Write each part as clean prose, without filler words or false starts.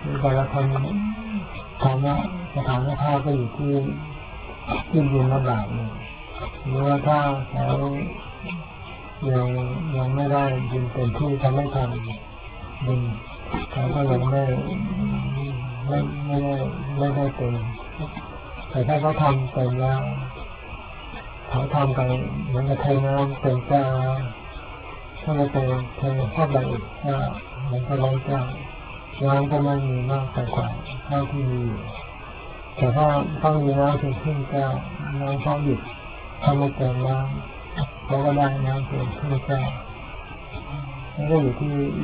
แต่ละคนฐานะสถานภาพก็อยู่ที่ดินระดับนี่หรือว่าถ้าเขายังไม่ได้ดินเต็มที่เขาไม่ทำดินเขาก็ยังไม่ได้เต็มแต่ถ้าเขาทำเต็มแล้วเขาทำกันเหมือนกับเทน้ำเต็มแก้วถ้าเราเทเข้าไปอีกก็มันก็ล้นแก้วน้ำก็ไม่มีมากแต่กว่าเท่าที่มีแต่ถ้าต้องมีน้ำถึงครึ่งแก้วน้ำเขาหยุดถ้าไม่เต็มน้ำเขาก็ได้น้ำเพียงครึ่งแก้วนั่นก็อยู่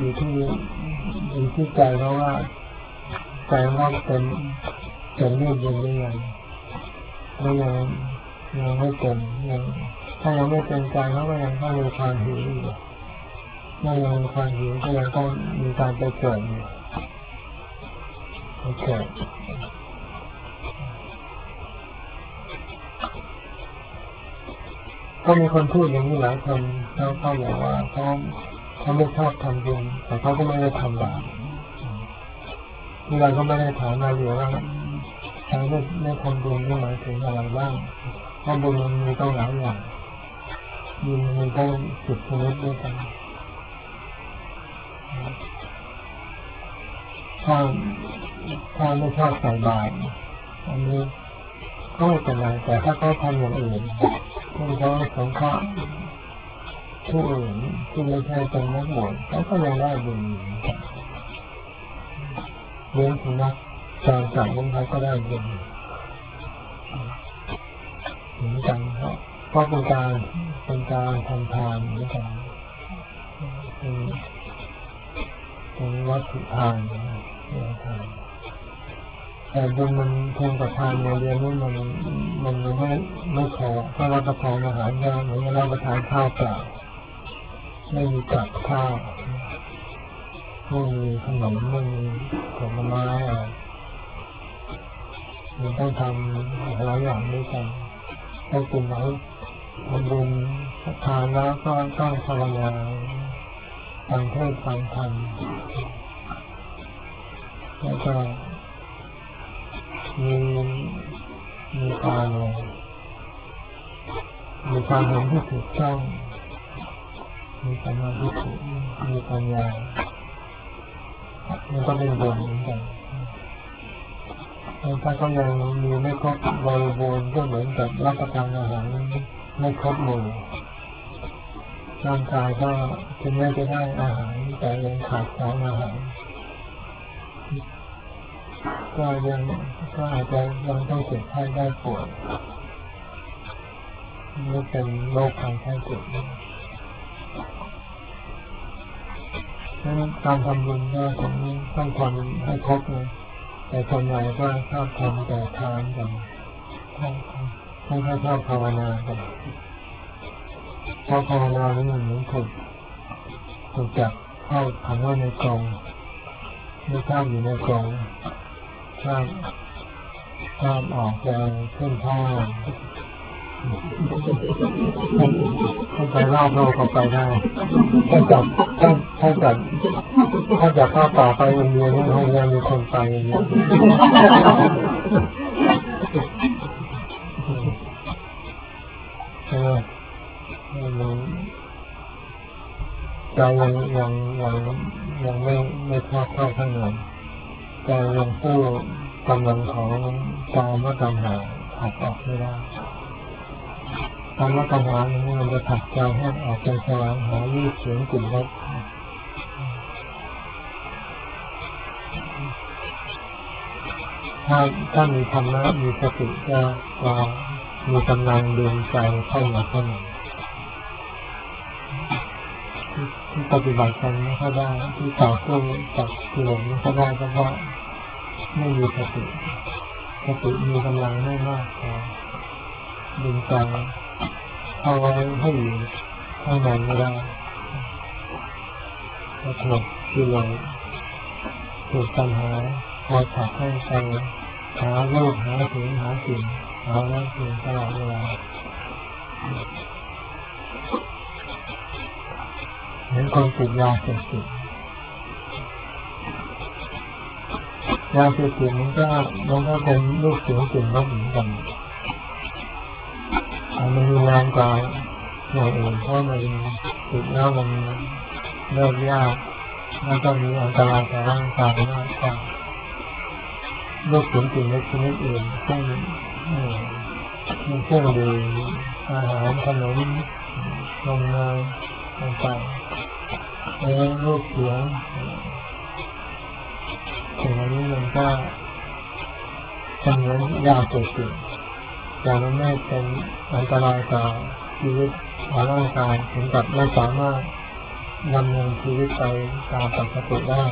ที่ใจเขาว่าใจเขาเป็นเรียบเรียนหรือยังแล้วยังไม่เต็มถ้ายังไม่เต็มใจเขาก็ยังต้องมีความหิวอยู่เมื่อยังมีความหิวก็ยังต้องมีการไปเกิดอยู่โอเคก็มีคนพูดอย่างนี้หลายคนเขาบอกว่าเขาไม่ชอบทำบุญแต่เขาก็ไม่ได้ทำบาปที่เราก็ไม่ได้ถามมาอยู่ว่าใช้ไม่ทำบุญนี่หมายถึงอะไรบ้างเพราะบุญมันมีต้องหลายอย่างบุญมันต้อง10 ชนิดด้วยกันถ้าไม่ชอบใส่บาตรอันนี้ก็ไม่เป็นไรแต่ถ้าเขาทำอย่างอื่นเช่นเขาสงเคราะห์ผู้อื่นที่ไม่ใช่เป็นนักบวชเขาก็ยังได้บุญเลี้ยงสุนัขจรจัดของเขาก็ได้บุญเหมือนกันเพราะเป็นการทำทานเหมือนกันเป็นวัตถุทานแต่บุญมันเพียงแต่ทานในเรื่องนี้มันไม่พอถ้าเราประทานอาหารยากเหมือนเราประทานข้าวเปล่าไม่มีกับข้าวไม่มีขนมไม่มีผลไม้อะไรมันต้องทำหลายอย่างด้วยกันต้องกินแล้วทำบุญทานแล้วก็ต้องภาวนาฟังเทศน์ฟังธรรมแล้วก็มีความเห็นที่ถูกต้องมีสมาธิมีปัญญามันก็เป็นบุญเหมือนกันถ้าเขายังมีไม่ครบบริบูรณ์ก็เหมือนกับรับประทานอาหารไม่ครบหมู่ร่างกายก็ถึงแม้จะได้อาหารแต่ยังขาดสารอาหารก็อาจจะยังต้องเจ็บไข้ได้ป่วยไม่เป็นโรคภัยไข้เจ็บนั้นการทำบุญก็ต้องทำให้ครบเลยแต่คนใหญ่ก็ชอบทำแต่ทานกันไม่ค่อยชอบภาวนากันเพราะภาวนานี่มันเหมือนถูกจับเข้าขังไว้ในกรงไม่ชอบอยู่ในกรงชอบออกจะขึ้นท่าให้ไปรอบโลกก็ไปได้ถ้าจับเข้าต่อไปอินเดียนี่ให้ยังมีคนไปอย่างนี้ใช่ไหมใจยังไม่ทอดเข้าข้างในใจยังสู้กำลังของกามตัณหาขัดออกไม่ได้กามตัณหานี่มันจะผลักใจให้ออกไปแสวงหารูปเสียงกลิ่นรสถ้ามีธรรมะมีสติก็มีกำลังดึงใจเข้ามาข้างในที่ปฏิบัติกันไม่ค่อยได้ที่ต่อสู้กับกิเลสไม่ค่อยได้เพราะไม่มีสติมีกำลังไม่มากพอดึงใจเข้าไว้ให้อยู่ข้างในไม่ได้ก็ถูกกิเลสถูกปัญหาคอยผลักให้ไปหาโลกหาเสียงหาสิ่งหาแล้วสิ่งตลอดเวลาเหมือนคนติดยาเสพติดยาเสพติดมันก็เป็นลูกเสือสิ่งนั้นเหมือนกันมันมีแรงกว่าอย่างอื่นเพราะมันติดแล้วมันเลิกยากแล้วก็มีอันตรายต่อร่างกายมากกว่าลูกเสือสิ่งในชนิดอื่นเช่นเครื่องดื่มอาหารขนมนมเนยต่างๆลูกเสือสิ่งเหล่านี้มันก็เป็นเหมือนยาเสพติดแต่มันไม่เป็นอันตรายต่อชีวิตต่อร่างกายถึงกับไม่สามารถดำเนินชีวิตไปตามปกติได้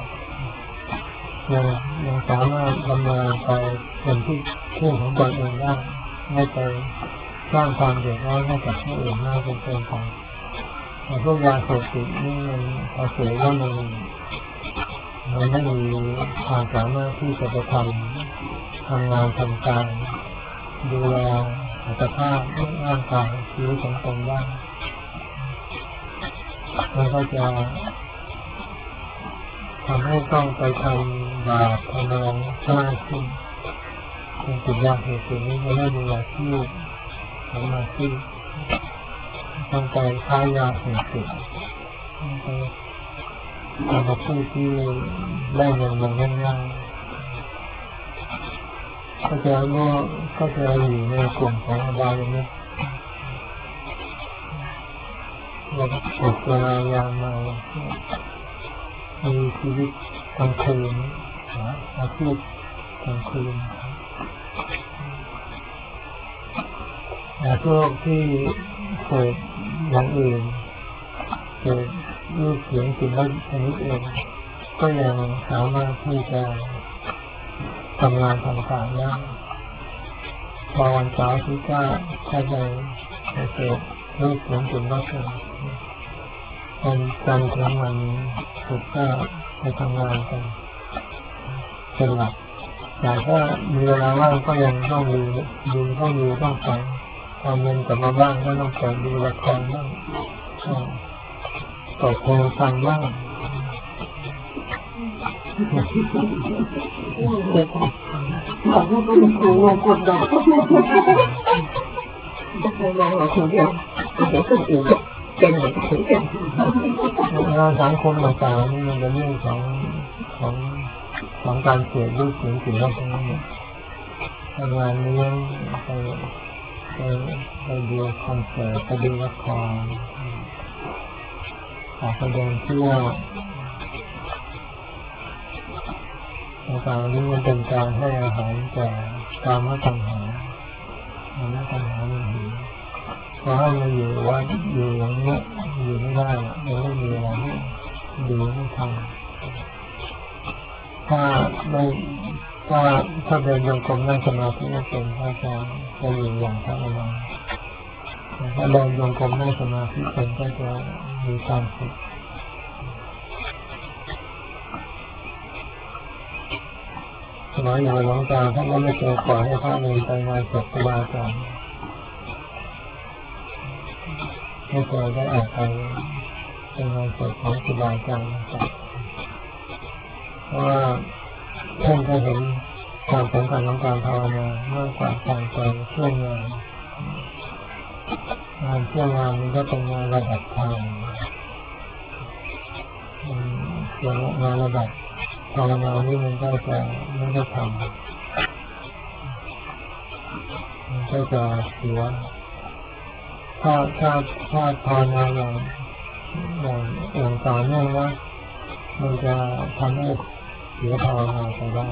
ยังสามารถดำเนินไปเป็นที่ของตนเองได้ไม่ไปสร้างความเดือดร้อนให้กับผู้อื่นมากจนเกินไปแต่พวกยาเสพติดนี่มันพอเสียแล้วมันไม่มีความสามารถที่จะไปทำงานทำการดูแลสุขภาพร่างกายชีวิตของตนได้มันก็จะทำให้ต้องไปทำบาปทำงานมากขึ้นคนติดยาเสพติดนี้ไม่ได้มีอาชีพทำอาชีพต้องไปค้ายาเสพติดทำอาชีพที่ได้เงินมาง่ายๆก็จะอยู่ในกลุ่มของอบายมุขเราติดเวลายามมามีชีวิตกลางคืนอาชีพกลางคืนแต่พวกที่เกิดอย่างอื่นเกิดรูปเสียงกลิ่นรสชนิดเองก็ยังสามารถที่จะทำงานต่างๆได้พอวันเสาร์ที่9ถ้าไปเกิดรูปเสียงกลิ่นรสวันจันทร์ถึงวันศุกร์ก็ไปทำงานกันเป็นหลักแต่ถ้ามีเวลาว่างก็ยังต้องต้องฟังพอเงินกลับมาบ้างก็ต้องเปิดดูละครบ้างเปิดเพลงฟังบ้างบอกว่าก็เป็นครูงงกดดอกจะเคยมองเราคนเดียวเห็นคนอื่นเป็นเหมือนกันงานสังคมต่างๆนี่มันเป็นเรื่องของการเสพรูปเสียงกลิ่นรสทั้งนั้นเนี่ยทำงานเลี้ยงไปดูคอนเสิร์ตไปดูละครไปเดินเที่ยวต่างๆนี้มันเป็นการให้อาหารแก่กามตัณหามันหิวพอให้มันอยู่อย่างนี้อยู่ไม่ได้มันไม่มีอะไรดูไม่ทำถ้าเดินโยกมนั่งสมาธิไม่เป็นก็จะอยู่อย่างธรรมดาถ้าเดินโยกมนั่งสมาธิเป็นก็จะมีความสุขสมัยอย่างหลวงตาท่านก็ไม่เคยปล่อยให้พระเนรไปงานศพครูบาอาจารย์ไม่เคยได้ออกไปงานศพของครูบาอาจารย์เพราะว่าท่านก็เห็นความสำคัญของการภาวนามากกว่าการไปเที่ยวงานเที่ยวงานมันก็เป็นงานระดับทางงานระดับภาวนานี่มันก็ทำมันก็จะเสียถ้าภาวนาอย่างต่อเนื่องว่ามันจะทำให้เสียภาวนาไปได้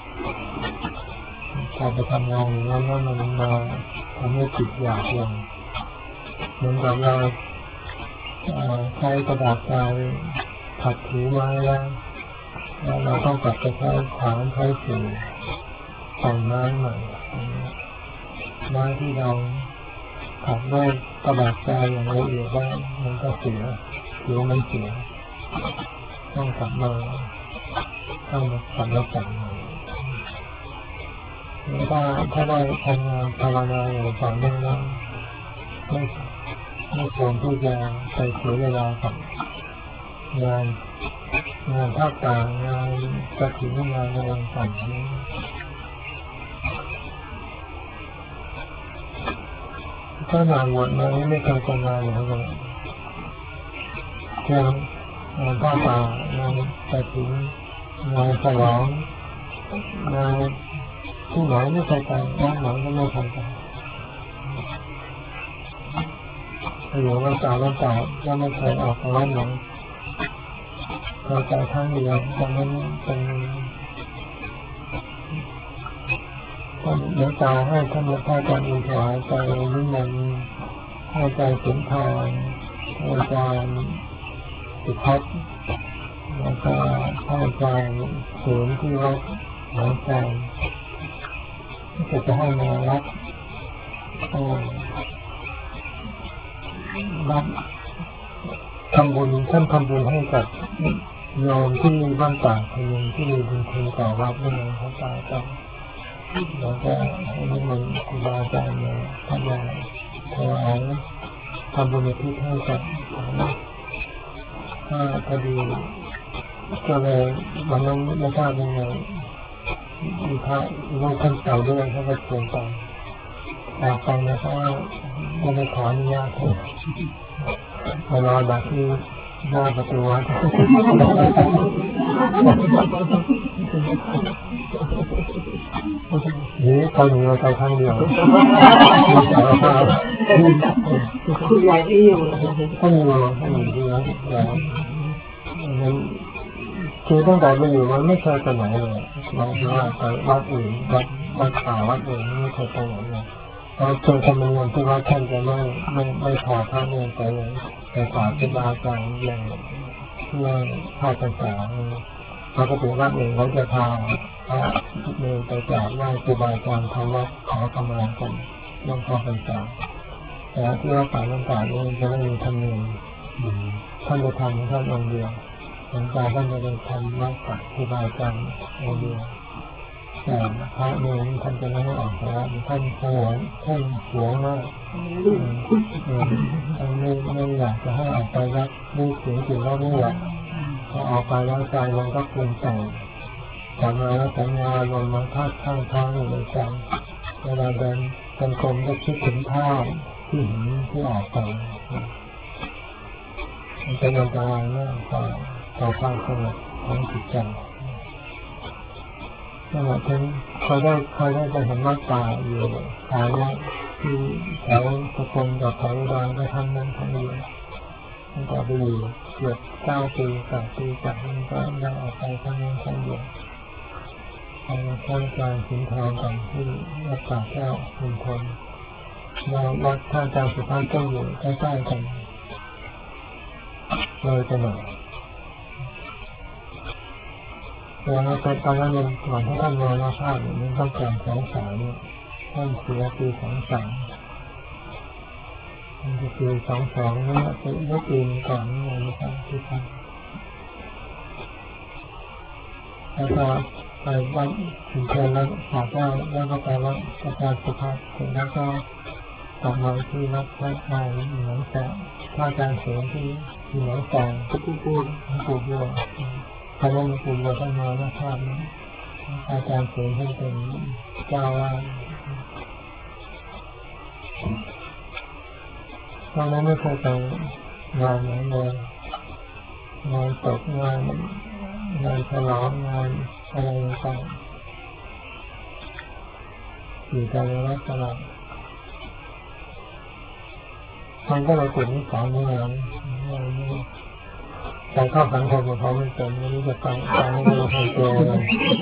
การไปทำงานอย่างนั้นมันมาทำให้จิตอยากลงเหมือนกับเราใช้กระดาษทรายขัดถูไม้แล้วเราต้องกลับไปใช้ขวานใช้สีแต่งไม้ใหม่ไม้ที่เราขัดด้วยกระดาษทรายอย่างละเอียดได้มันก็เสียหรือมันเสียต้องกลับมาแต่งใหม่ถ้าได้ทำงานภาวนาอย่างต่อเนื่องแล้วไม่ควรที่จะไปเสียเวลากับงานงานภาคกลางงานกระถิ่นงานในวันสั่งนี้ถ้างานหมดมาไม่เคยจะงานเลยเช่นงานภาคกลางงานกระถิ่นงานฉลองงานที่ไหนไม่เคยไปงานไหนก็ไม่เคยไปอยู่วันเสาร์วันเสาร์ก็ไม่เคยออกไปวัดหลวงเคยไปครั้งเดียวตอนนั้นเป็นหลวงตาให้ท่านพระอาจารย์อินทร์ไปนิมนต์ให้อาจารย์สุนทรอาจารย์สุภัทรแล้วก็อาจารย์ศูนย์ที่วัดหนองแสงจะให้มารับทำบุญท่านทำบุญให้กับโยมที่มีบ้านป่าคนหนึ่งที่มีบุญคุณต่อวัดด้วยเขาตายไปแล้วก็ให้มันครูบาอาจารย์มาท่านมาถวายทำบุญที่ให้กับพอดีก็เลยวันนั้นไม่ทราบยังไงมีพระรูปท่านเก่าด้วยเขาก็เชิญไปไปนะเพราะไม่ได้ขออนุญาตมารอดักที่หน้าประตูวัดนี่เขาหนีเราไปครั้งเดียวคุณยายที่อยู่ท่านอยู่ที่นั่นนั้นคือตั้งแต่ไปอยู่มันไม่เคยไปไหนเลยเราคิดว่าไปวัดอื่นวัดป่าวัดอื่นไม่เคยไปไหนเลยเราเคยทำงานที่วัดท่านจะไม่พอพระเนรไปเลยไปฝากเป็นอาจารย์อย่างเพื่อเข้าพรรษาเราก็ถือว่าเองเขาจะพาพระเนรไปกราบไหว้ครูบาอาจารย์ทำวัดขอขมากันต้องเข้าพรรษาแต่ที่วัดป่าต่างๆนี่จะไม่มีธรรมเนียมท่านจะทำท่านองค์เดียวหลวงตาท่านจะเป็นทำวัดกับครูบาอาจารย์องค์เดียวแต่พระเนรท่านจะไม่ให้ออกจากวัดท่านหวงมากท่านไม่อยากจะให้ออกไปวัดด้วยเสียงสิ่งเราไม่อยากพอออกไปแล้วใจมันก็ปรุงแต่งกลับมาแล้วสัญญาลมมาทัดข้างท้องอยู่ในใจเวลาเดินจงกรมก็คิดถึงภาพที่เห็นที่ออกไปมันเป็นอันตรายมากต่อความสงบของจิตใจนั่นแหละฉันเคยได้ไปเห็นวัดป่าอยู่แถวที่แถวสกลกับแถวอุดรก็ทั้งนั้นทั้งนี้มันก็ไปอยู่เกือบ9 ปี10 ปีจากนั้นก็ได้ออกไปทั้งนั้นทั้งเดียวไปเข้าการสินทองกันที่วัดป่าแก้วชุมพลวัดท่าจางสุภาพต้องอยู่ใกล้ๆกันเลยไปหน่อยแล้วตอนนั้นเองก่อนที่ท่านมรณภาพมันต้องเกิด23เนี่ยท่านเสียปี23มันจะปี22นี่เป็นเมื่อปีก่อนนี่นะครับที่ท่านแล้วก็ไปวัดถึงเชิญแล้วฝากว่าแล้วก็ไปวัดอาจารย์สุภาพถึงแล้วก็กลับมาที่วัดพระไทยหนองแสงพระอาจารย์เสริมที่หนองแสงก็พูดด้วยเพราะว่าปู่เราท่านมาแล้วภาพนี้อาจารย์เสริมท่านเป็นเจ้าวาดตอนนั้นไม่เคยไปงานไหนเลยงานศพงานฉลองงานอะไรต่างๆอยู่ในวัดตลอดมันก็เลยติดนิสัยนี้การเข้าสังคมของเขาไม่เป็นไม่รู้จะไปไม่รู้ใครเจอเลย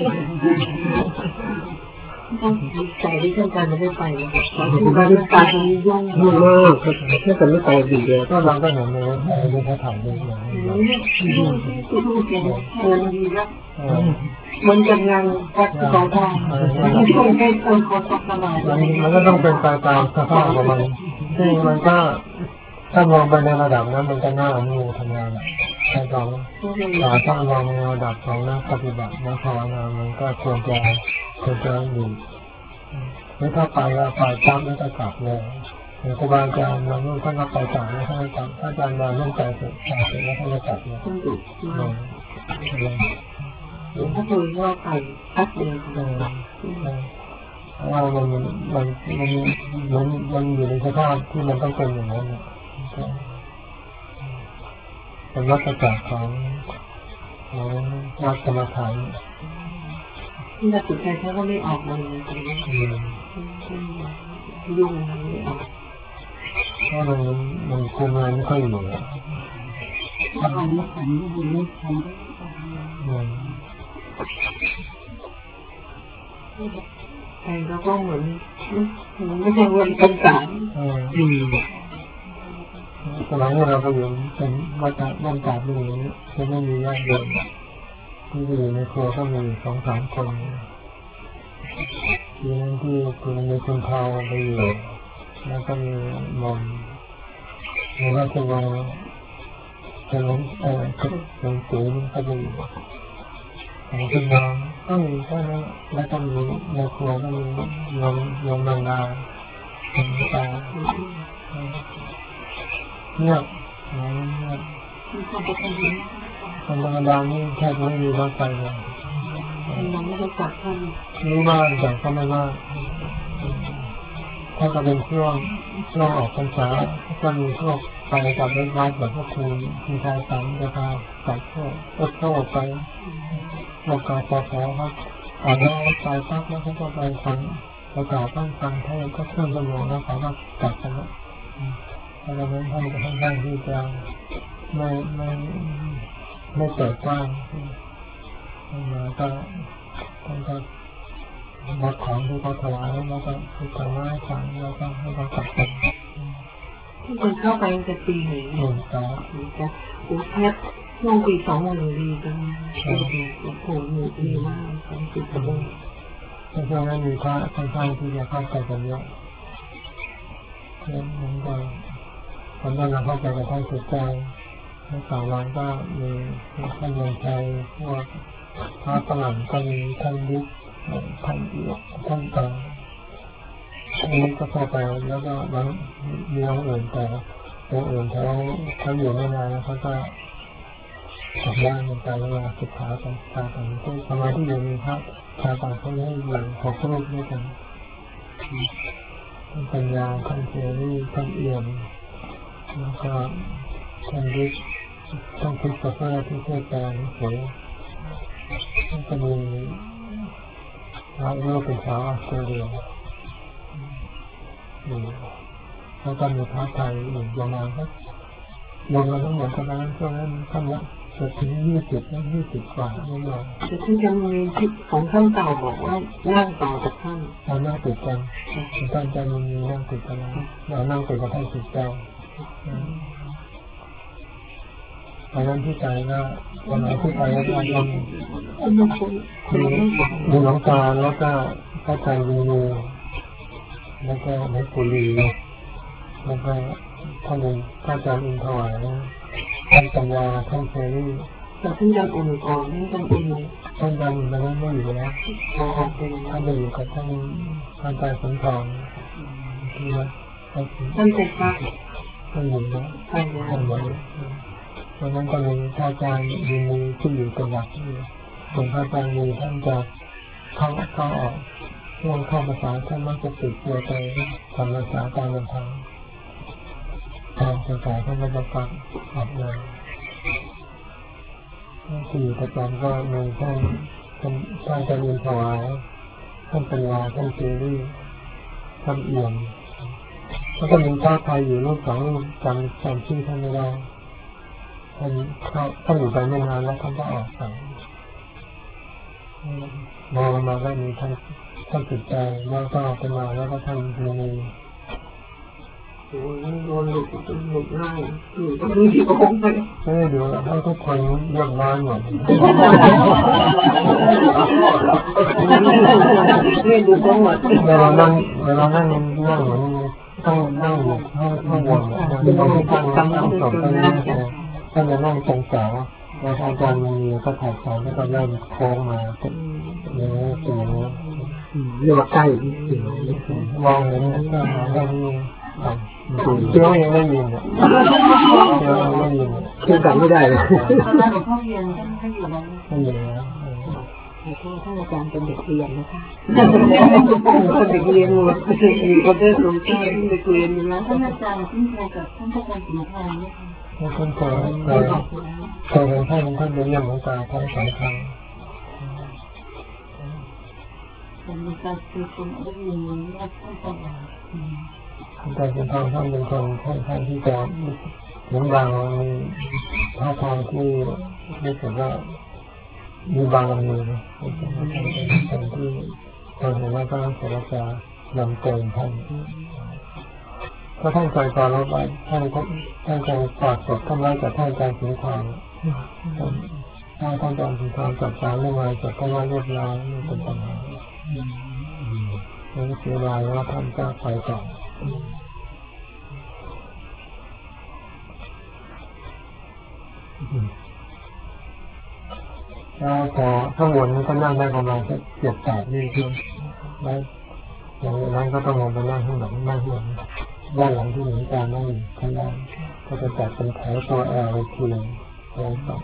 ใจที่ท่านการไม่ได้ไปนะครับการไม่ไปยุ่งมากถ้าเกิดไม่ไปดีเลยก็เราก็เห็นเลยดูเขาถ่ายดูอย่างนี้มันจะงานวัดสองทางต้องให้คนเขาตักสบายมันก็ต้องเป็นไปตามสภาพของมันซึ่งมันก็ถ้ามองไปในระดับนั้นมันก็น่าอนุโมทนาแต่ถ้ามองในระดับของนักปฏิบัตินักภาวนามันก็ควรจะอยู่หรือถ้าไปแล้วไปตั้งแล้วก็กลับเลยครูบาอาจารย์บางรูปท่านก็ไปต่างแล้วท่านก็ต่างอาจารย์มาเรื่องใจเสร็จแล้วท่านก็กลับมาต้องดุมากหลวงพ่อคุยว่าไปพักเดียวเพราะว่ามันอยู่ในสภาพที่มันต้องเป็นอย่างนั้นเป็นวัฏจักรของวัฏกรรมฐานที่เราสุดท้ายเขาก็ไม่ออกมาเลยยุ่งไม่ออกเพราะมันคุมงานไม่ค่อยอยู่ทำไม่ทันไม่ทันใครก็เหมือนไม่ใช่วันเป็นสารสมัยนี้เราก็อยู่เป็นวัดกาบอย่างนี้จะไม่มีญาติโยมที่อยู่ในครัวก็มี 2-3 คนที่นั่นที่คุณมีคุณเทาไปอยู่แล้วก็มีมอมมีราชวงศ์เป็นหลวงปู่นี่ก็จะอยู่ของคุณน้องก็มีแค่นั้นแล้วก็มีในครัวก็มีโยมนางนาเป็นตาเงียบคนธรรมดานี่แทบไม่มีรถไฟเลยมันไม่ได้จับท่านรู้บ้างแต่ก็ไม่มากถ้าก็เป็นช่วงออกพรรษาก็มีพวกไปกับรถบัสแบบพวกคุณชายสามจะพาจับพวกรถเข้าไปโอกาสพอครับออกแล้วไปปั๊บแล้วเขาก็ไปฟังประกาศฟังเทศก็เครื่องสมองแล้วเขาก็กลับกันแล้วเพราะฉะนั้นท่านจะค่อนข้างที่จะไม่เปิดกว้างมาก็ท่านก็รับของที่เขาถวายแล้วก็คือถวายฟังแล้วก็ให้เขากลับกันมันเข้าไปจะปีไหนจะโอ้แทบช่วงปี2วันดีกันโอ้โหหนูดีมาก2 ปีกันเพราะฉะนั้นมีพระค่อนข้างที่จะเข้าใจกันเยอะนั้นก็คนนั้นเราเข้าใจกับท่านสุดใจใน3 วันก็มีท่านเมืองไทยพวกพระฝรั่งก็มีท่านยุคท่านเอียท่านต่างนี้ก็เข้าไปแล้วก็มีองค์อื่นแต่องค์อื่นเขาอยู่ไม่นานแล้วเขาก็กลับบ้านกันไปแล้วศึกษากันตามกันที่สมัยที่อยู่มีพระชาวต่างเขาเรียกอยู่6 รูปด้วยกันท่านปัญญาท่านเสรีท่านเอี่ยมแล้วก็ท่านยุคท่านคริสโตเฟอร์ที่ช่วยแปลหนังสือก็มีลูกเป็นชาวออสเตรเลียแล้วก็มีพระไทยอีกประมาณสักรวมกันทั้งหมดประมาณช่วงนั้นท่านละจะถึง20 กว่าไม่น้อยแต่ที่จะมีที่ของท่านเก่าบอกว่านั่งต่อจากท่านเรานั่งติดกันท่านจะมีนั่งติดกันเรานั่งติดกับท่านติดกันตอนนั้นที่ใจก็วันไหนที่ไปแล้วก็มีหลวงตาแล้วก็พระใจวีแล้วก็ในกุลีแล้วก็ท่านพระอาจารย์อินทวายท่านปัญญาท่านเซรีแต่ท่านอาจารย์อุ่นก่อนท่านอุ่นท่านอาจารย์มันไม่อยู่แล้วท่านไปอยู่กับท่านอาจารย์สุนทรที่วัดท่านเป็นพระท่านอยู่นะท่านอยู่วันนั้นก็มีพระอาจารย์มีที่อยู่เป็นหลักส่วนพระอาจารย์มีท่านจะเข้าออกช่วงเข้าภาษาท่านมักจะติดตัวไปทำภาษาตามลำพังทำภาษาท่านก็จะฟังออกมาที่อยู่ประจำก็มีท่านจะมีถวายท่านปัญญาท่านเจรี่ท่านเอี่ยมแล้วก็มีพระไทยอยู่รูป2 รูปจำชื่อท่านไม่ได้ท่านอยู่ไปไม่นานแล้วท่านก็ออกไปมองมาก็มีท่านติดใจแล้วก็เป็นมาแล้วก็ท่านมีโอ้ยโดนหลุดง่ายต้องดูที่โค้งไปดูแล้วทุกคนเรียบร้อยหมดไม่ดูโค้งหมดเรานั่งเหมือนต้องนั่งอยู่ข้างบนต้องสอบไปท่านจะนั่งตรงเสาแล้วอาจารย์มีก็ถ่ายสายแล้วก็เริ่มโค้งมาเรียกว่าใกล้มองเห็นก็มองได้เชื่อยังไม่ยินอ่ะเชื่อยังไม่ยินเชื่อกันไม่ได้เลยหลวงพ่อเรียนท่านอยู่แล้วไม่ยินแล้วท่านอาจารย์เป็นเด็กเรียนนะคะคนเด็กเรียนหมดมีคนได้สมชาติเด็กเรียนอยู่แล้วท่านอาจารย์ที่เคยกับท่านอาจารย์สิงห์ทองเนี่ยค่ะท่านเคยเห็นท่านเป็นเรื่องของการท่านสำคัญเป็นการคือคนได้ยินว่าท่านเป็นอาจารย์สิงห์ทองท่านเป็นคนท่านที่จะเหมือนบางมีท่าทางที่รู้สึกว่ามีบางลำมือเป็นคนที่คนเห็นว่าก็ต้องเสียจะนำเกินท่านเพราะท่านเคยสอนเราไว้ท่านเคยฝากศพท่านไว้กับท่านอาจารย์สิงห์ทองถ้าท่านอาจารย์สิงห์ทองจัดการเรื่องอะไรจัดการเรียบร้อยไม่เป็นปัญหาไม่เสียดายว่าท่านก็ไปต่อแล้วพอข้างบนนี้ก็นั่งได้ประมาณสัก7-8 นี่คือแล้วอย่างนั้นก็ต้องลงไปนั่งข้างหลังนั่งข้างหลังด้านหลังที่หนึ่งการนั่งข้างล่างก็จะจัดเป็นแถวตัว L ทีแล้วต่อ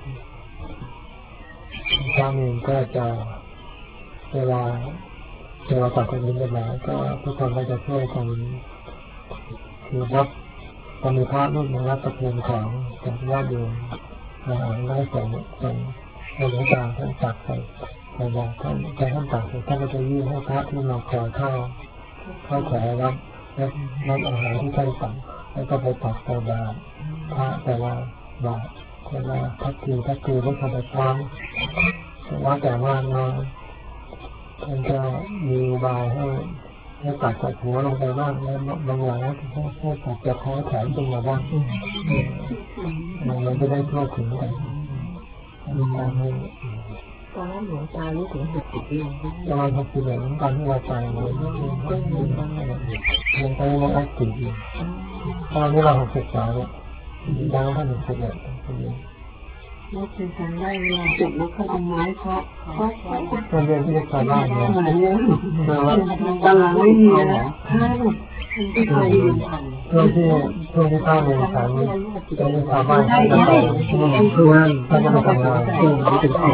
ถ้ามีก็จะเวลาตัดกันนิดหน่อยก็ทุกคนก็จะช่วยกันคือรับตอนมีพระรูปหนึ่งรับประเคนของจากญาติโยมอาหารได้ส่งในหลวงตาท่านตักใส่บาตรท่านตักใส่ท่านก็จะยื่นให้พระที่มาขอเข้าแถวรับอาหารที่ท่านตักแล้วก็ไปตักใส่บาตรพระแต่ละบาตรแต่ละทักทีไม่ทำไปซ้ำว่าแต่ว่าน้อยท่านจะมีบายให้ตัดจากหัวลงไปบ้างแล้วบางอย่างให้ตัดจากท้องแขนลงมาบ้างมันจะได้ทั่วถึงกันตอนนั้นหลวงตารู้ถึง60 ปีประมาณ60 ปีตอนที่เราไปเลยยังไปยังแอคทีฟอยู่ตอนนี้เรา62แล้วยังไม่ถึง11 แล้วเป็นการได้เวลาจบแล้วเขาเอาไม้เคาะมันเรียนที่ชาวบ้านเนี่ยตลาดไม่มีนะที่เคยยืนทันช่วงที่ข้าวเรียนขันจะมีชาวบ้านที่จะไปคือว่าเขาจะไปทำงานเป็นแผล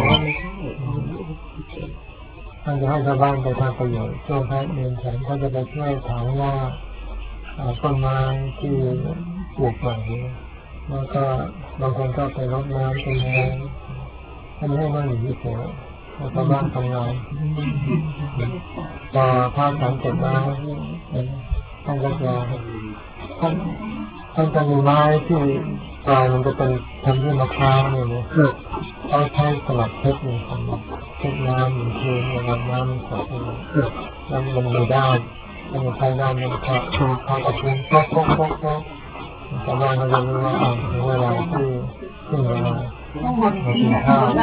ท่านจะให้ชาวบ้านไปทำประโยชน์ช่วงพักเรียนขันเขาจะไปช่วยถางหญ้าต้นไม้ที่ปลูกใหม่แล้วก็บางคนก็ไปรดน้ำเป็นแห้งท่านให้นั่งอยู่เฉยๆแล้วก็บ้านทำงานพอภาคสังเกตแล้วท่านก็จะท่านจะมีไม้ที่ปลายมันจะเป็นทำด้วยมะพร้าวเนี่ยนะเขาใช้สลับเพชรหนึ่งคำเพชรน้ำหนึ่งคืนน้ำสดแล้วมันมีด้านมันใช้ด้านมันเขากระพุ้งโป๊ะชาวบ้านเขาจะรู้ว่าถึงเวลาที่ขึ้นมากินข้าว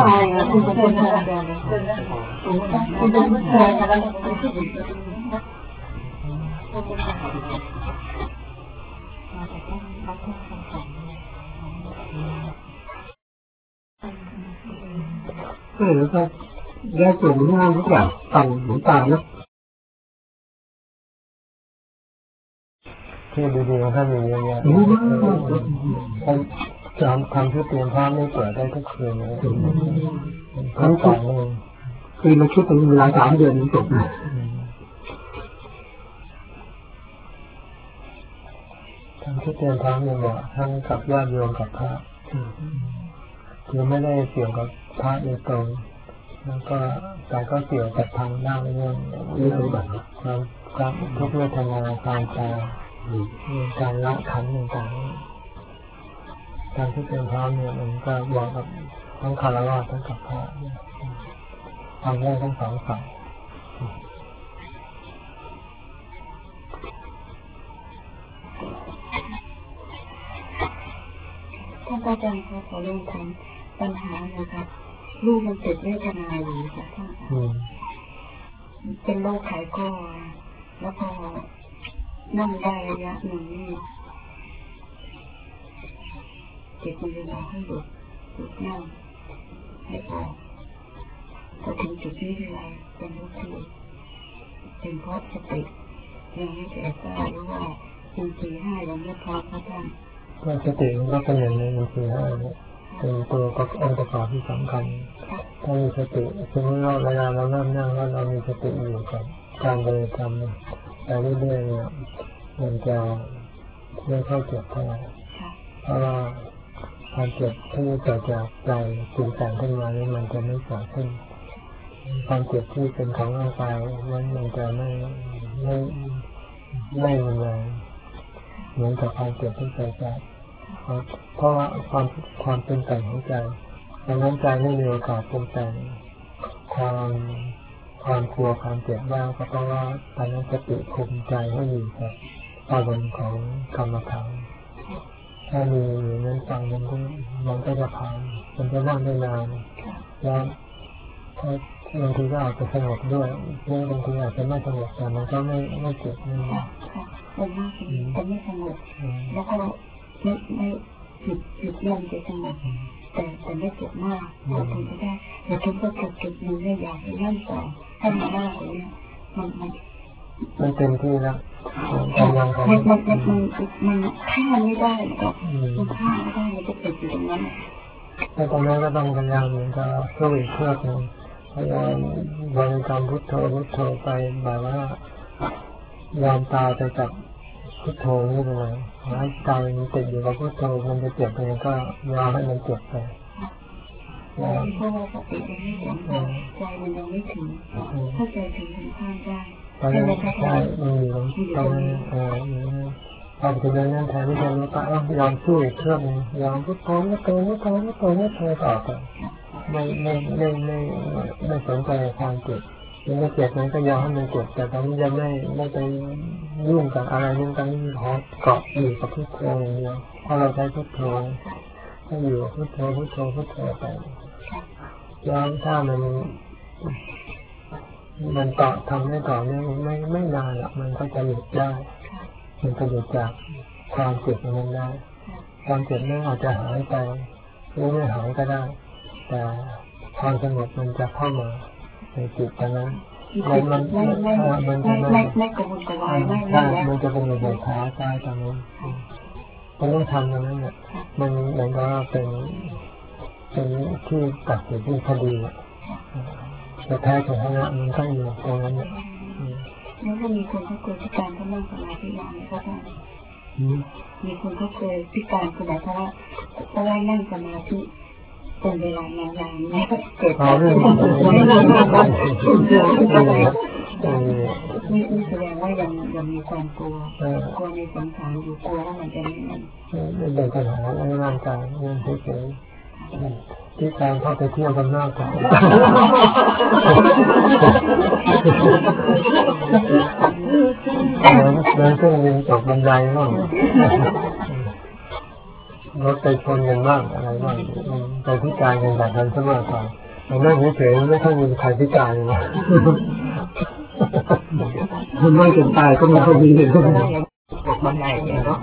แล้วก็ได้ส่วนงานทุกอย่างต่างหลวงตาแล้วที่ดีๆของท่านมีเยอะแยะท่านทำที่เตรียมพร้อมไม่เปิดได้ทุกคืนเลยทั้ง2 เลยคือมาชุดเป็นเวลา3 เดือนจบทำที่เตรียมพร้อมเนี่ยบอกทั้งกับญาติโยมกับพระคือไม่ได้เกี่ยวกับพระโดยตรงแล้วก็แต่ก็เกี่ยวกับทางด้านเรื่องความทุกข์เวทนาการตายการละขันธ์ต่างๆการที่เป็นพร้อมเนี่ยมันก็บอกกับทั้งคารวะทั้งกับพระทำได้ทั้ง2 ฝ่ายท่านอาจารย์ขอเรียนถามปัญหานะคะลูกมันติดเวทนาอยู่ค่ะท่านเป็นโรคไขข้อแล้วพอนั่งได้ระยะหนึ่งนี่จิตมันจะบอกให้หยุดนั่งให้ออกพอถึงจุดนี้เวลาเป็นรู้ที่เป็นเพราะสติยังไม่แก่กล้าหรือว่าอินทรีย์ห้ายังไม่พอพระท่านก็สติมันก็เป็นอย่างในอินทรีย์ห้าเนี่ยเป็นตัวองค์ประกอบที่สำคัญถ้ามีสติสมมติเวลาเรานั่งแล้วเรามีสติอยู่กับการบริกรรมไปเรื่อยๆเนี่ยมันจะไม่ค่อยเจ็บเท่าไหร่เพราะว่าความเจ็บที่เกิดจากใจปรุงแต่งขึ้นมานี้มันจะไม่เกิดขึ้นความเจ็บที่เป็นของร่างกายมันจะไม่รุนแรงเหมือนกับความเจ็บที่เกิดจากเพราะว่าความเป็นแต่งของใจดังนั้นใจไม่มีโอกาสปรุงแต่งความกลัวความเจ็บบ้างก็เพราะว่าตอนนั้นสติคุมใจให้อยู่กับอารมณ์ของกรรมฐานถ้ามีอยู่นั้นฟังมันก็จะผ่านมันจะนั่งได้นานแล้วบางทีก็อาจจะสงบด้วยบางทีอาจจะไม่สงบแต่มันก็ไม่เจ็บนั่นเองเป็นมากจะไม่สงบแล้วก็ไม่หยุดลงจะสงบแต่ไม่เจ็บมากเราถึงจะได้เราถึงก็จุดนึงได้อยากจะนั่งต่อให้มันมากเลยเนี่ยมันเต็มที่แล้วกำลังของมันฆ่าไม่ได้หรอกมันฆ่าไม่ได้มันจะติดอยู่ตรงนั้นแต่ตอนนั้นก็ต้องพยายามเหมือนกับสู้อีกเพื่อพยายามบริกรรมพุทโธไปแบบว่ายอมตายไปกับพุทโธนี่ไปเลยให้ใจมันติดอยู่กับพุทโธมันจะเจ็บไปก็ยอมให้มันเจ็บไปเพราะว่าสติมันไม่ถึงใจมันยังไม่ถึงถ้าใจถึงข้ามได้ตอนนั้นใช่ตอนนั้นพอถึงนั้นแทนที่จะรู้ก็ยอมสู้อีกเครื่องยอมพุทโธต่อไปไม่สนใจความเจ็บยังไม่เจ็บนั้นก็ยอมให้มันเจ็บแต่ตอนนี้ยังไม่ไปยุ่งกับอะไรยุ่งกันนี่ขอเกาะอยู่กับพุทโธอย่างเดียวพอเราใช้พุทโธให้อยู่พุทโธไปแล้วถ้ามันต่อทำให้ต่อเนี่ยไม่นานหรอกมันก็จะหยุดได้มันจะหยุดจากความเจ็บนั้นได้ความเจ็บนั้นอาจจะหายไปหรือไม่หายก็ได้แต่ความสงบมันจะเข้ามาในจิตนั้นมันจะไม่กระวนกระวายมันจะเป็นแบบขาซ้ายตรงนั้นมันต้องทำตรงนั้นเนี่ยมันเหมือนกับเป็นที่ตัดสินที่คดีแต่แท้ถึงขณะมันก็อยู่ตรงนั้นเนี่ยแล้วก็มีคนเขาเคยพิการเขานั่งสมาธินานไหมครับท่านมีคนเขาเคยพิการคือหมายความว่านั่งสมาธิเป็นเวลานานๆเนี่ยเกิดนี่แสดงว่ายังมีความกลัวในสังขารอยู่กลัวว่ามันจะไม่เป็นปัญหาในร่างกายนั่นเฉยๆที่การเข้าไปเที่ยวกันมากกว่าเดินเครื่องบินตกบันไดบ้างรถไปชนกันบ้างอะไรบ้างไปพิการกันแบบนั้นซะมากกว่านั่งเฉยๆไม่ค่อยมีใครพิการเลยมันไม่จนตายก็ไม่ค่อยมีเลยบันไดเนี่ยเนาะ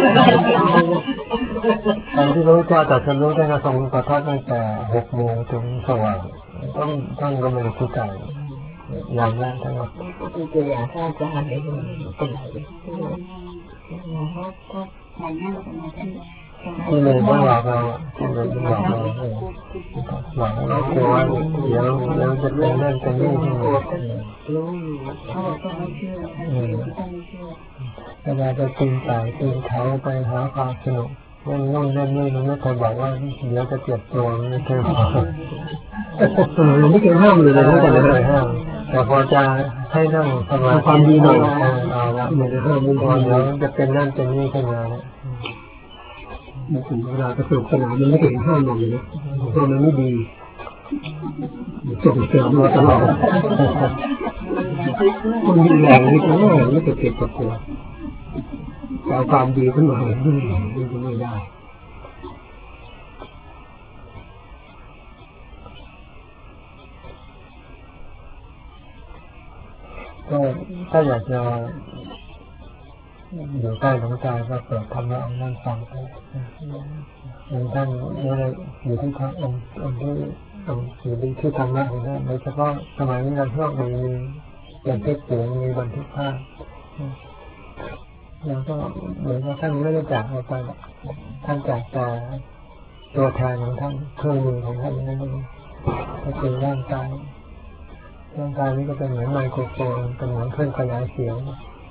ตอนที่พระพุทธเจ้าตรัสรู้ท่านก็ทรงประทับตั้งแต่6 โมงถึงสว่างท่านก็ไม่ได้พิการอย่างนั้นท่านก็คือตัวอย่างท่านจะทำให้มันเป็นไรก็มันนั่งสมาธิที่เลยต้องหลอกเราที่เลยต้องหลอกเรากลัวเดี๋ยวจะเป็นนั่นเป็นนี่ที่เขาบอกว่าไม่เชื่อไม่เชื่อเวลาจะปีนป่ายปีนเขาไปหาความสนุกนั่นมันไม่เคยบอกว่าเดี๋ยวจะเจ็บตัวไม่เคยบอกไม่เคยห้ามเลยนะแต่ไม่เคยห้ามแต่พอจะให้นั่งสมาธิความดีหน่อยเอาละเดี๋ยวจะเป็นนั่นเป็นนี่ขึ้นมามันถึงเวลาประสบปัญหามันไม่ถึงห้ามมันเลยนะเพราะมันไม่ดีส่งเสริมมาตลอดคนมีแรงนี่ก็ไม่เก็บกับตัวแต่ความดีขึ้นมามันก็ไม่ได้ก็ถ้าอยากจะอยู่ใกล้หลวงตาก็เปิดธรรมะนั่งฟังไปท่านนี่เลยอยู่ที่ทางองค์ที่อยู่ที่ธรรมะของท่านโดยเฉพาะสมัยนี้เราชอบมีบันทึกเสียงมีบันทึกภาพเราก็เหมือนกับท่านไม่ได้จากเราไปท่านจากแต่ตัวแทนของท่านเครื่องมือของท่านนั่นเองก็คือร่างกายนี้ก็เป็นเหมือนไมโครโฟนเป็นเหมือนเครื่องขยายเสียง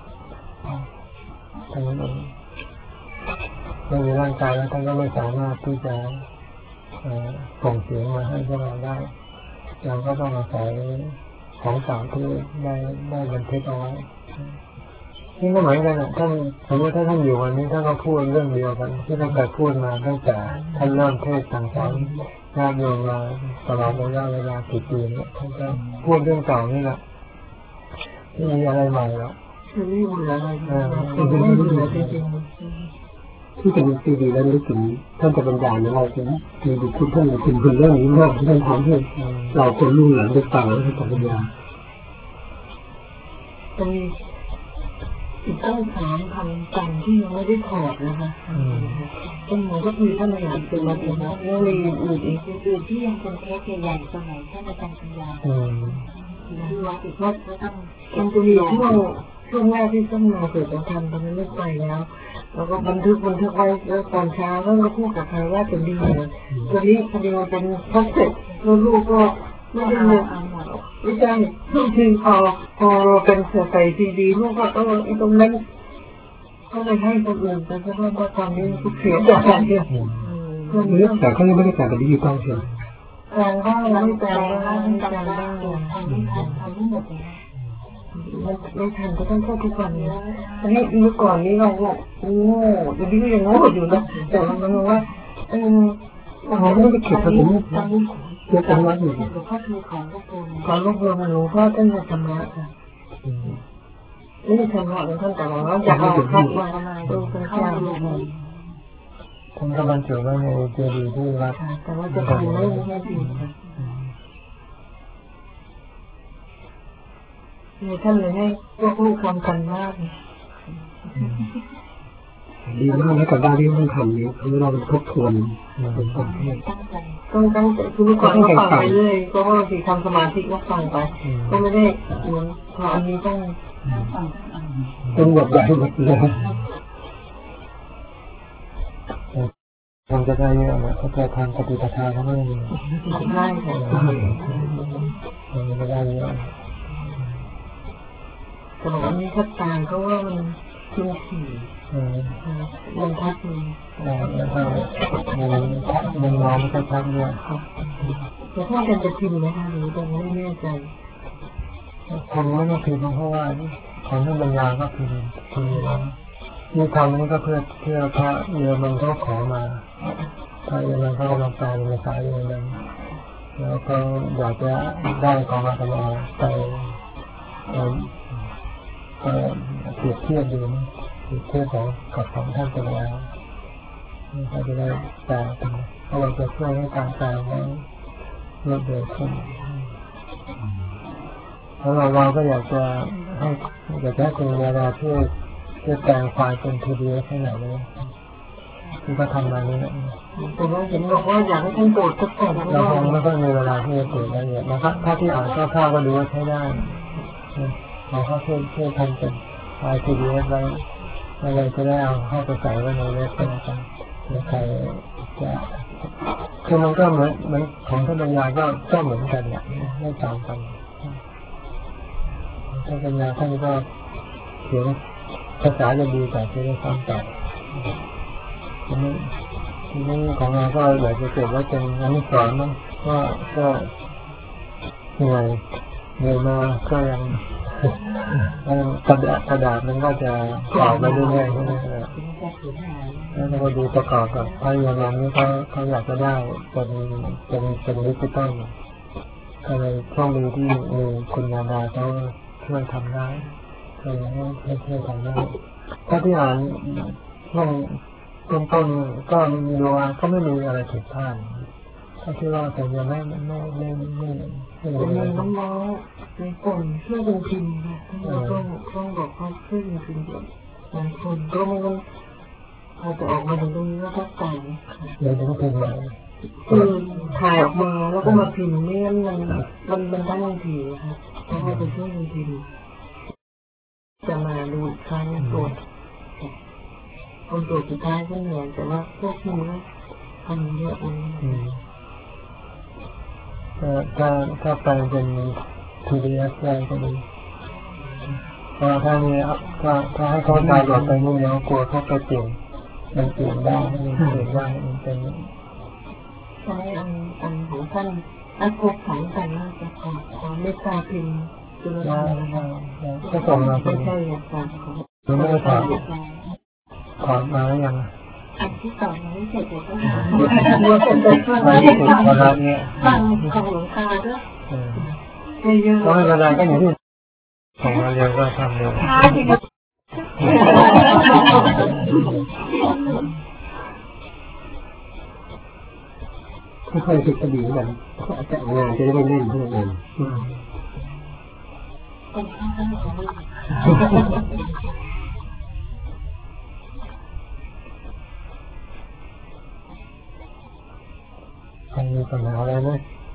ทั้งนั้นเองไม่มีร่างกายแล้วท่านก็ไม่สามารถที่จะส่งเสียงมาให้พวกเราได้เราก็ต้องอาศัยของเก่าที่ได้บันทึกเอาไว้นี่ก็เหมือนกันนะท่านสมมติถ้าท่านอยู่วันนี้ท่านก็พูดเรื่องเดียวกันที่ท่านเคยพูดมาตั้งแต่ท่านเริ่มเทศน์สั่งสอนญาติโยมมาตลอดระยะเวลากี่ปีเนี่ยท่านก็พูดเรื่องเก่านี่แหละไม่มีอะไรใหม่หรอกคือไม่เหลืออะไรไม่เหลือจริงๆที่เป็นซีดีแล้วนึกถึงท่านจะบรรยายนะเราจะมีบุคคลท่านถึงเรื่องนี้มากท่านทำให้เราคนรุ่นหลังได้ฟังแล้วท่านบรรยายอีกตั้ง3,000 ตันที่ยังไม่ได้ถอดนะคะซึ่งมันก็คือท่านอยากเป็นมาถึงแล้วมีอื่นอีกคือที่ยังเป็นเทปใหญ่ๆสมัยท่านอาจารย์ปัญญาที่วัดอีกว่ามันจะมีช่วงแรกที่ต้องมาเกิดการทำตอนนั้นไม่ไปแล้วก็บันทึกไว้แล้วตอนเช้าแล้วก็พูดกับใครว่าจะดีเลยตอนนี้พอดีมันเป็นคอนเซ็ปต์แล้วลูกก็ไม่ได้เลยไม่ใช่คือพอเป็นใส่ซีดีลูกก็อีตรงนั้นก็เลยให้คนอื่นแต่เพราะว่าตอนนี้ทุกเสียงจากการเดียวแต่เขายังไม่ได้แต่งเป็นดิจิตอลใช่ไหมแต่ก็ไม่แต่ได้ทำไม่หมดเลยไม่ทันก็ต้องพูดทุกวันนี้ตอนนี้เมื่อก่อนนี้เราโง่เดี๋ยวนี้ก็ยังโง่อยู่นะแต่มันว่าเราไม่ได้เก็บภาษีเยอะจังวะอยู่หลวงพ่อคือของลูกโยมหลวงพ่อท่านจะทำละค่ะนี่ทำละหลวงท่านแต่ว่าจะเอาเข้ามาดูเป็นเจ้าท่านกำลังจุไว้ในเจดีย์ที่วัดแต่ว่าจะทำไม่ดีมีท่านเลยให้พวกลูกทำกันมากดีมากแล้วกับด้านที่ต้องทำนี้ทำให้เราทบทวนต้องคือก่อนก็ฟังไปเรื่อยก็ว่าสิทำสมาธิก็ฟังไปก็ไม่ได้เหมือนพออันนี้ต้องแบบใหญ่หมดเลยทำจะได้เยอะนะเขาจะทำปฏิปทาเขาไม่มีได้ค่ะมันจะได้เยอะแต่บอกว่านี่ถ้าตายเขาว่ามันคือผีมันทักแล้วก็มันน้องก็ทักด้วยแต่ถ้าเป็นจะพิมพ์นะคะหรือจะไม่แน่ใจคนไม่ได้พิมพ์เพราะว่าของที่บรรยายก็พิมพ์แล้วนี่ทำนี่ก็เพื่อพระเยอรมันเขาขอมาพระเยอรมันเขากำลังแปลเป็นภาษาเยอรมันแล้วก็อยากจะได้ของอาตมาไปเปรียบเทียบดูเปรียบเทียบของท่านไปแล้วเขาจะได้แปลกันเพราะเราจะช่วยให้การแปลนั้นรวดเร็วขึ้นแล้วเราก็อยากจะให้คุณเวลาเพื่อแปลงไฟล์เป็น PDF ให้หน่อยเลยที่ก็ทำมานี้นะแต่ว่าเห็นบอกว่าอยากให้ท่านโปรดสักแต่เราคงไม่ค่อยมีเวลาที่จะตรวจละเอียดนะครับถ้าที่อ่านคร่าวๆก็ดูว่าใช้ได้เราก็ช่วยทำเป็นไฟล์ PDF ไว้เราจะได้เอาเข้าไปใส่ไว้ในเว็บนะครับแล้วใครจะคือมันก็เหมือนของท่านบรรยายก็เหมือนกันเนี่ยไม่ต่างกันท่านบรรยายท่านก็เขียนภาษาจะดีกว่าที่ได้ฟังต่อทีนี้ของเราก็อยากจะเก็บไว้เป็นอนุสรณ์มั้งว่าก็เหนื่อยมาก็ยังกระดาษมันก็จะต่อไปเรื่อยๆใช่ไหมแล้วเราดูประกอบกับพยายามนี้เขาอยากจะได้เป็นดิจิตอลก็เลยช่องมือที่มีคุณนาดาเขาช่วยทำได้ก็เลยให้ช่วยทำได้ถ้าที่อ่านช่วงต้นก็ดูว่าก็ไม่มีอะไรผิดพลาดถ้าที่ว่าแต่ยังไม่น้องๆในกลุ่มช่วยกันพิมพ์ค่ะต้องบอกเขาช่วยกันพิมพ์บางคนก็มันพอจะออกมาถึงตรงนี้ก็ต้องแต่งเดี๋ยวต้องพิมพ์ถ่ายออกมาแล้วก็มาพิมพ์ไม่งั้นมันได้ทันทีค่ะเพราะว่าจะช่วยกันพิมพ์จะมาดูอีกครั้งตรวจคนตรวจสุดท้ายก็เหนื่อยแต่ว่าพวกนี้ทำเยอะถ้าแปลงเป็น PDF ได้ก็ดีเพราะถ้านี้ถ้าให้เขาตายหลอดไปนู่นแล้วกลัวเขาไปเปลี่ยนมันเปลี่ยนได้มันเปลี่ยนได้มันเป็นใช้อันของท่านอันพบขันกันน่าจะขอไม่กล้าพิมพ์จุลธรรมก็ส่งมาเป็นใช่ค่ะหรือไม่ได้ถอนมาแล้วยังอันที่ต่อมาไม่เสร็จเลยก็หาไม่ได้ติดพลังเนี่ยฟังของหลวงตาด้วยก็ไม่เป็นไรก็อย่างที่ของเราเรียนก็ทำเลยค่อยๆคิดก็ดีเหมือนกันแต่งานจะได้ไม่เล่นเท่านั้นใครมีปัญหาอะไรไหม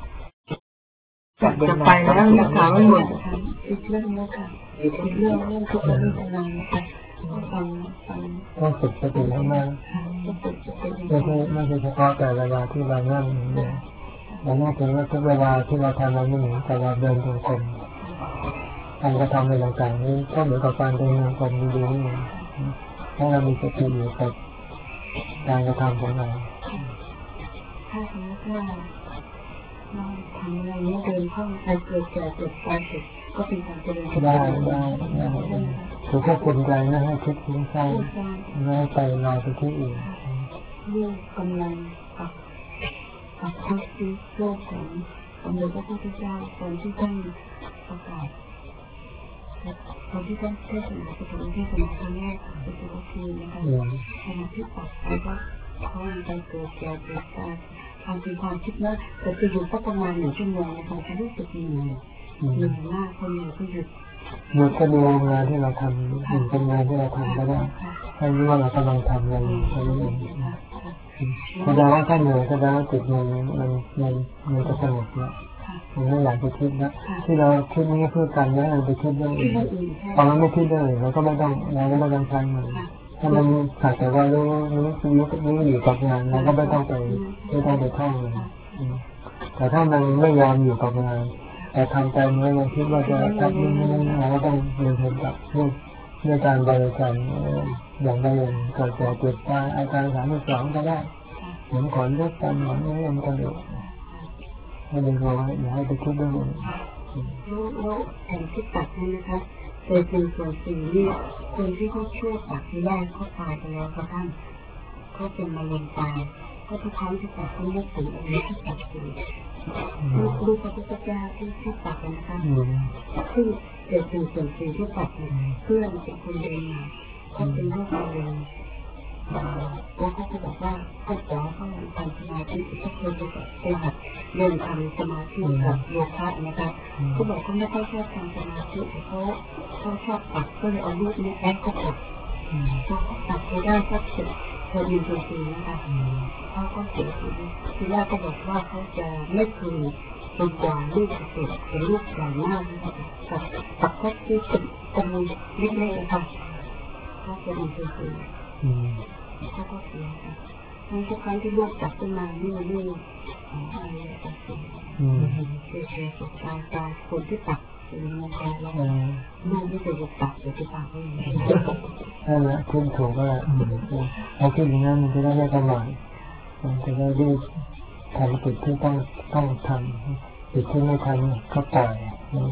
จะไปแล้วจะถามไม่หมดอีกเรื่องนะคะอีกเรื่องทุกเรื่องอะไรนะคะต้องฝึกสติให้มากไม่ใช่เฉพาะแต่เวลาที่เรานั่งเนี่ยเรานั่งถึงว่าทุกเวลาที่เราทำเราไม่เหมือนแต่เราเดินจงกรมการกระทำในต่างๆนี้ก็เหมือนกับการเดินจงกรมดีๆนี่ถ้าเรามีสติอยู่กับการกระทำของเราถ้าสมมติว่าเราทำอะไรนี้เดินเข้าไปเกิดแก่เจ็บตายเสร็จก็เป็นการเจริญได้ถูกควบคุมใจไม่ให้คิดฟุ้งซ่านไม่ให้ไปลอยไปที่อื่นเรื่องกำลังกับทุกที่โลกของสมเด็จพระพุทธเจ้าตอนที่ท่านประกาศตอนที่ท่านเทศนาปฐมเทศนาครั้งแรกเป็นตัวทีนะคะขณะที่ปักไปก็เขาไปเกิดแก่เจ็บตายความเป็นความคิดว่าจะอยู่สักประมาณ1 ชั่วโมงนะคะจะรู้สึกเหนื่อยมากคนหนึ่งก็หยุดก็ดูงานที่เราทำเป็นงานที่เราทำก็ได้ให้รู้ว่าเรากำลังทำอะไรอยู่แสดงว่าถ้าเหนื่อยแสดงว่าจิตมันจะสงบแล้วมันไม่อยากไปคิดนะที่เราคิดนี่เพื่อการนี้เราไปคิดเรื่องอื่นพอเราไม่คิดเรื่องอื่นเราก็ไม่ต้องใช้มันถ้ามันขาดแต่ว่ารู้อยู่กับงานเราก็ไม่ต้องไปท่องเลยแต่ถ้ามันไม่ยอมอยู่กับงานแต่ทำใจเมื่อยังคิดว่าจะทำนี่เราก็ต้องเรียนรู้กับเรื่องการบริกรรมอย่างใดอย่างเกิดแต่เกิดตายอาการ32ก็ได้เหมือนขอนเลือดตามหลังนี่มันก็ได้ไม่เป็นไรอย่าให้ไปคิดเรื่องอื่นแล้วแผ่นที่ตัดนี่นะคะเป็นส่วนสี่นี่คนที่เขาช่วยตัดที่แรกเขาตายไปแล้วก็ท่านเขาเป็นมะเร็งตายก็ทุกครั้งที่ตัดเขาเลือกถึงอันนี้ที่ตัดคือลูกพระพุทธเจ้าที่ตัดนะคะซึ่งเป็นส่วนสี่ที่ตัดเพื่อนเป็นคนเดินมาเขาเป็นโรคมะเร็งแล้วเขาจะบอกว่าเขาขอเขาทำสมาธิเขาเคยไปหัดเรียนทำสมาธิกับโยคะนะคะเขาบอกเขาไม่ค่อยชอบทำสมาธิเขาชอบตัดก็เลยเอาลูกนี้แอดก็ตัดเขาตัดไปได้สัก10 พอดีตัวจริงนะคะเขาก็เสียชีวิตทีแรกก็บอกว่าเขาจะไม่คืนจนกว่าลูกจะเกิดเป็นลูกใหญ่มากนะคะตัดก็ที่เป็นเล็กๆค่ะเขาจะดีตัวจริงเขาก็เสียค่ะทุกครั้งที่ลูกจับขึ้นมานี่อะไรจะเสียเสียสุดตาคนที่ตัดเป็นเงินแล้วลูกไม่เคยจะตัดจะตัดเลยนั่นแหละขึ้นถูกก็แหละเอาขึ้นอย่างนั้นมันจะได้ไม่ประมาทมันจะได้รีบทำกิจที่ต้องทำกิจที่ไม่ทำก็ปล่อย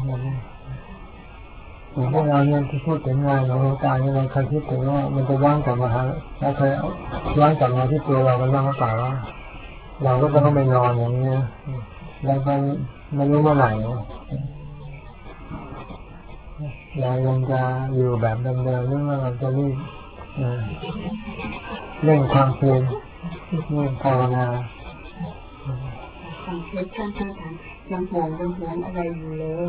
อย่างพวกเราเนี่ยที่พูดถึงงานของเราการเนี่ยเราเคยคิดถึงว่ามันจะย้อนกลับมาหาเราเคยย้อนกลับมาที่ตัวเรากันบ้างหรือเปล่าว่าเราก็ต้องไปนอนอย่างนี้แล้วก็ไม่รู้เมื่อไหร่เรายังจะอยู่แบบเดิมๆหรือว่าเราจะรีบเร่งความเพียรเร่งภาวนาความเพียรท่านยังห่วงอะไรอยู่เลย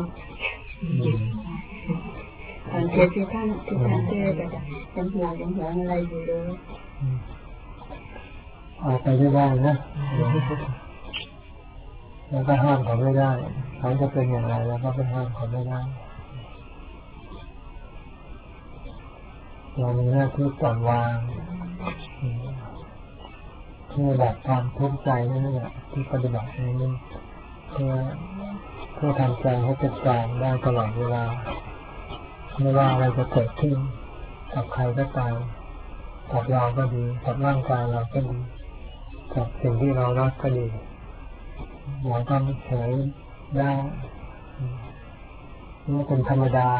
การเพียรที่ท่านเจอแต่ยังห่วงอะไรอยู่เลยเอาไปได้นะแล้วก็ห้ามเขาไม่ได้เขาจะเป็นอย่างไรแล้วก็ไปห้ามเขาไม่ได้เรามีหน้าที่ปล่อยวางที่ดับความทุกข์ใจนั่นแหละที่ปฏิบัตินี้เพื่อทำใจให้เป็นกลางได้ตลอดเวลาไม่ว่าอะไรจะเกิดขึ้นกับใครก็ตามกับเราก็ดีกับร่างกายเราก็ดีกับสิ่งที่เรารักก็ดีเราต้องเฉยได้นี่เป็นธรรมดา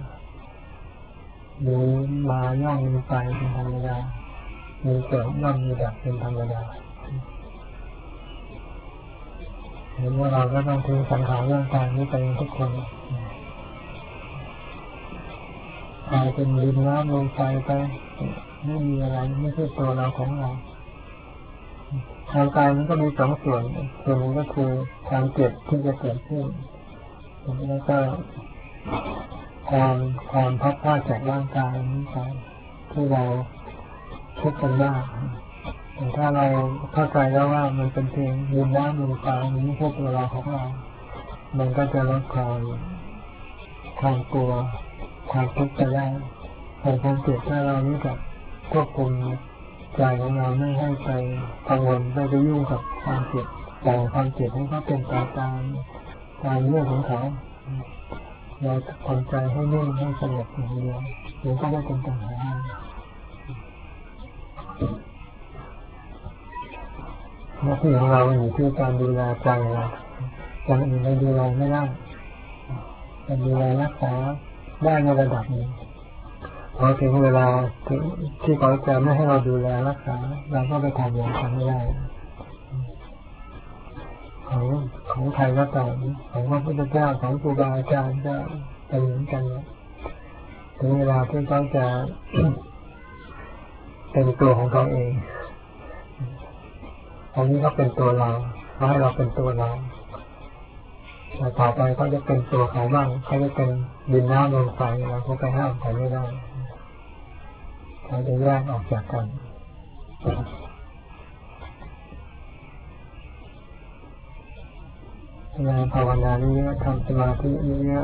มีมาย่อมมีไปเป็นธรรมดามีเกิดย่อมมีดับเป็นธรรมดาเห็นว่าเราก็ต้องทิ้งสังขารร่างกายนี้ไปทุกคนกลายเป็นดินน้ำลมไฟไปไม่มีอะไรไม่ใช่ตัวเราของเราทางกายมันก็มีสองส่วนส่วนนึงก็คือความเจ็บที่จะเกิดขึ้นแล้วก็ความพัดพลาดจากร่างกายนี้ไปที่เราทุกข์กันมากแต่ถ้าเราเข้าใจแล้วว่ามันเป็นเพียงดินน้ำลมไฟมันไม่ใช่ตัวเราของเรามันก็จะลดความกลัวความทุกข์ไปได้ความเจ็บถ้าเรารู้จักควบคุมใจของเราไม่ให้ไปกังวลไปยุ่งกับความเจ็บแต่ความเจ็บให้เขาเป็นตามเรื่องของเขาเราทำใจให้นิ่งให้สงบอย่างเดียวมันก็ไม่เป็นปัญหาหน้าที่ของเราอยู่ที่การดูแลใจเราอย่างอื่นเราดูแลไม่ได้การดูแลรักษาได้ในระดับหนึ่งพอถึงเวลาที่เขาจะไม่ให้เราดูแลรักษาเราก็ไปทำอย่างนั้นไม่ได้ของใครก็ตามของพระพุทธเจ้าของครูบาอาจารย์ก็เป็นเหมือนกันถึงเวลาที่เขาจะเป็นตัวของเขาเองอันนี้ก็เป็นตัวเราเขาให้เราเป็นตัวเราแต่ต่อไปเขาจะเป็นตัวเขาบ้างเขาจะเป็นดินน้ำลมไฟเราก็ไปห้ามเขาไม่ได้เขาจะแยกออกจากกันงานภาวนานี่เยอะทำสมาธินี่เยอะ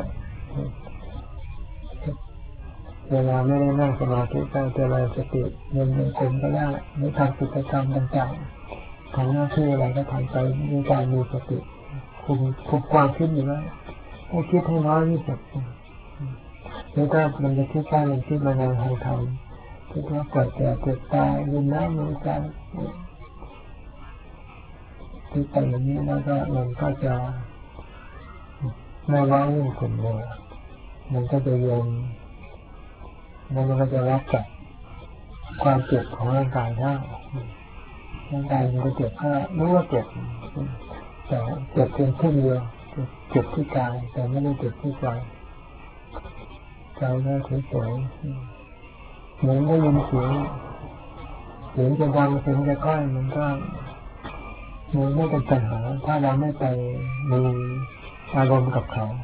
เวลาไม่ได้นั่งสมาธิก็เจริญสติเดินจงกรมก็ได้ไม่ทำกิจกรรมต่างๆทำหน้าที่อะไรก็ทำไปด้วยการมีสติคุมความคิดอยู่แล้วให้คิดให้น้อยที่สุดแล้วก็มันจะคิดได้มันคิดมาในทางธรรมคิดว่าเกิดแก่เจ็บตายดินน้ำลมไฟคิดไปอย่างนี้แล้วก็มันก็จะไม่ว่าวุ่นขุ่นมัวมันก็จะโยนมันก็จะรับกับความเจ็บของร่างกายได้ร่างกายมันก็เจ็บก็รู้ว่าเจ็บแต่เจ็บเพียงครึ่งเดียวเจ็บที่กายแต่ไม่ได้เจ็บที่ใจใจก็เฉยๆเหมือนได้ยินเสียงจะดังเสียงจะใกล้มันก็มันไม่เป็นปัญหาถ้าเราไม่ไปมีอารมณ์กับเขา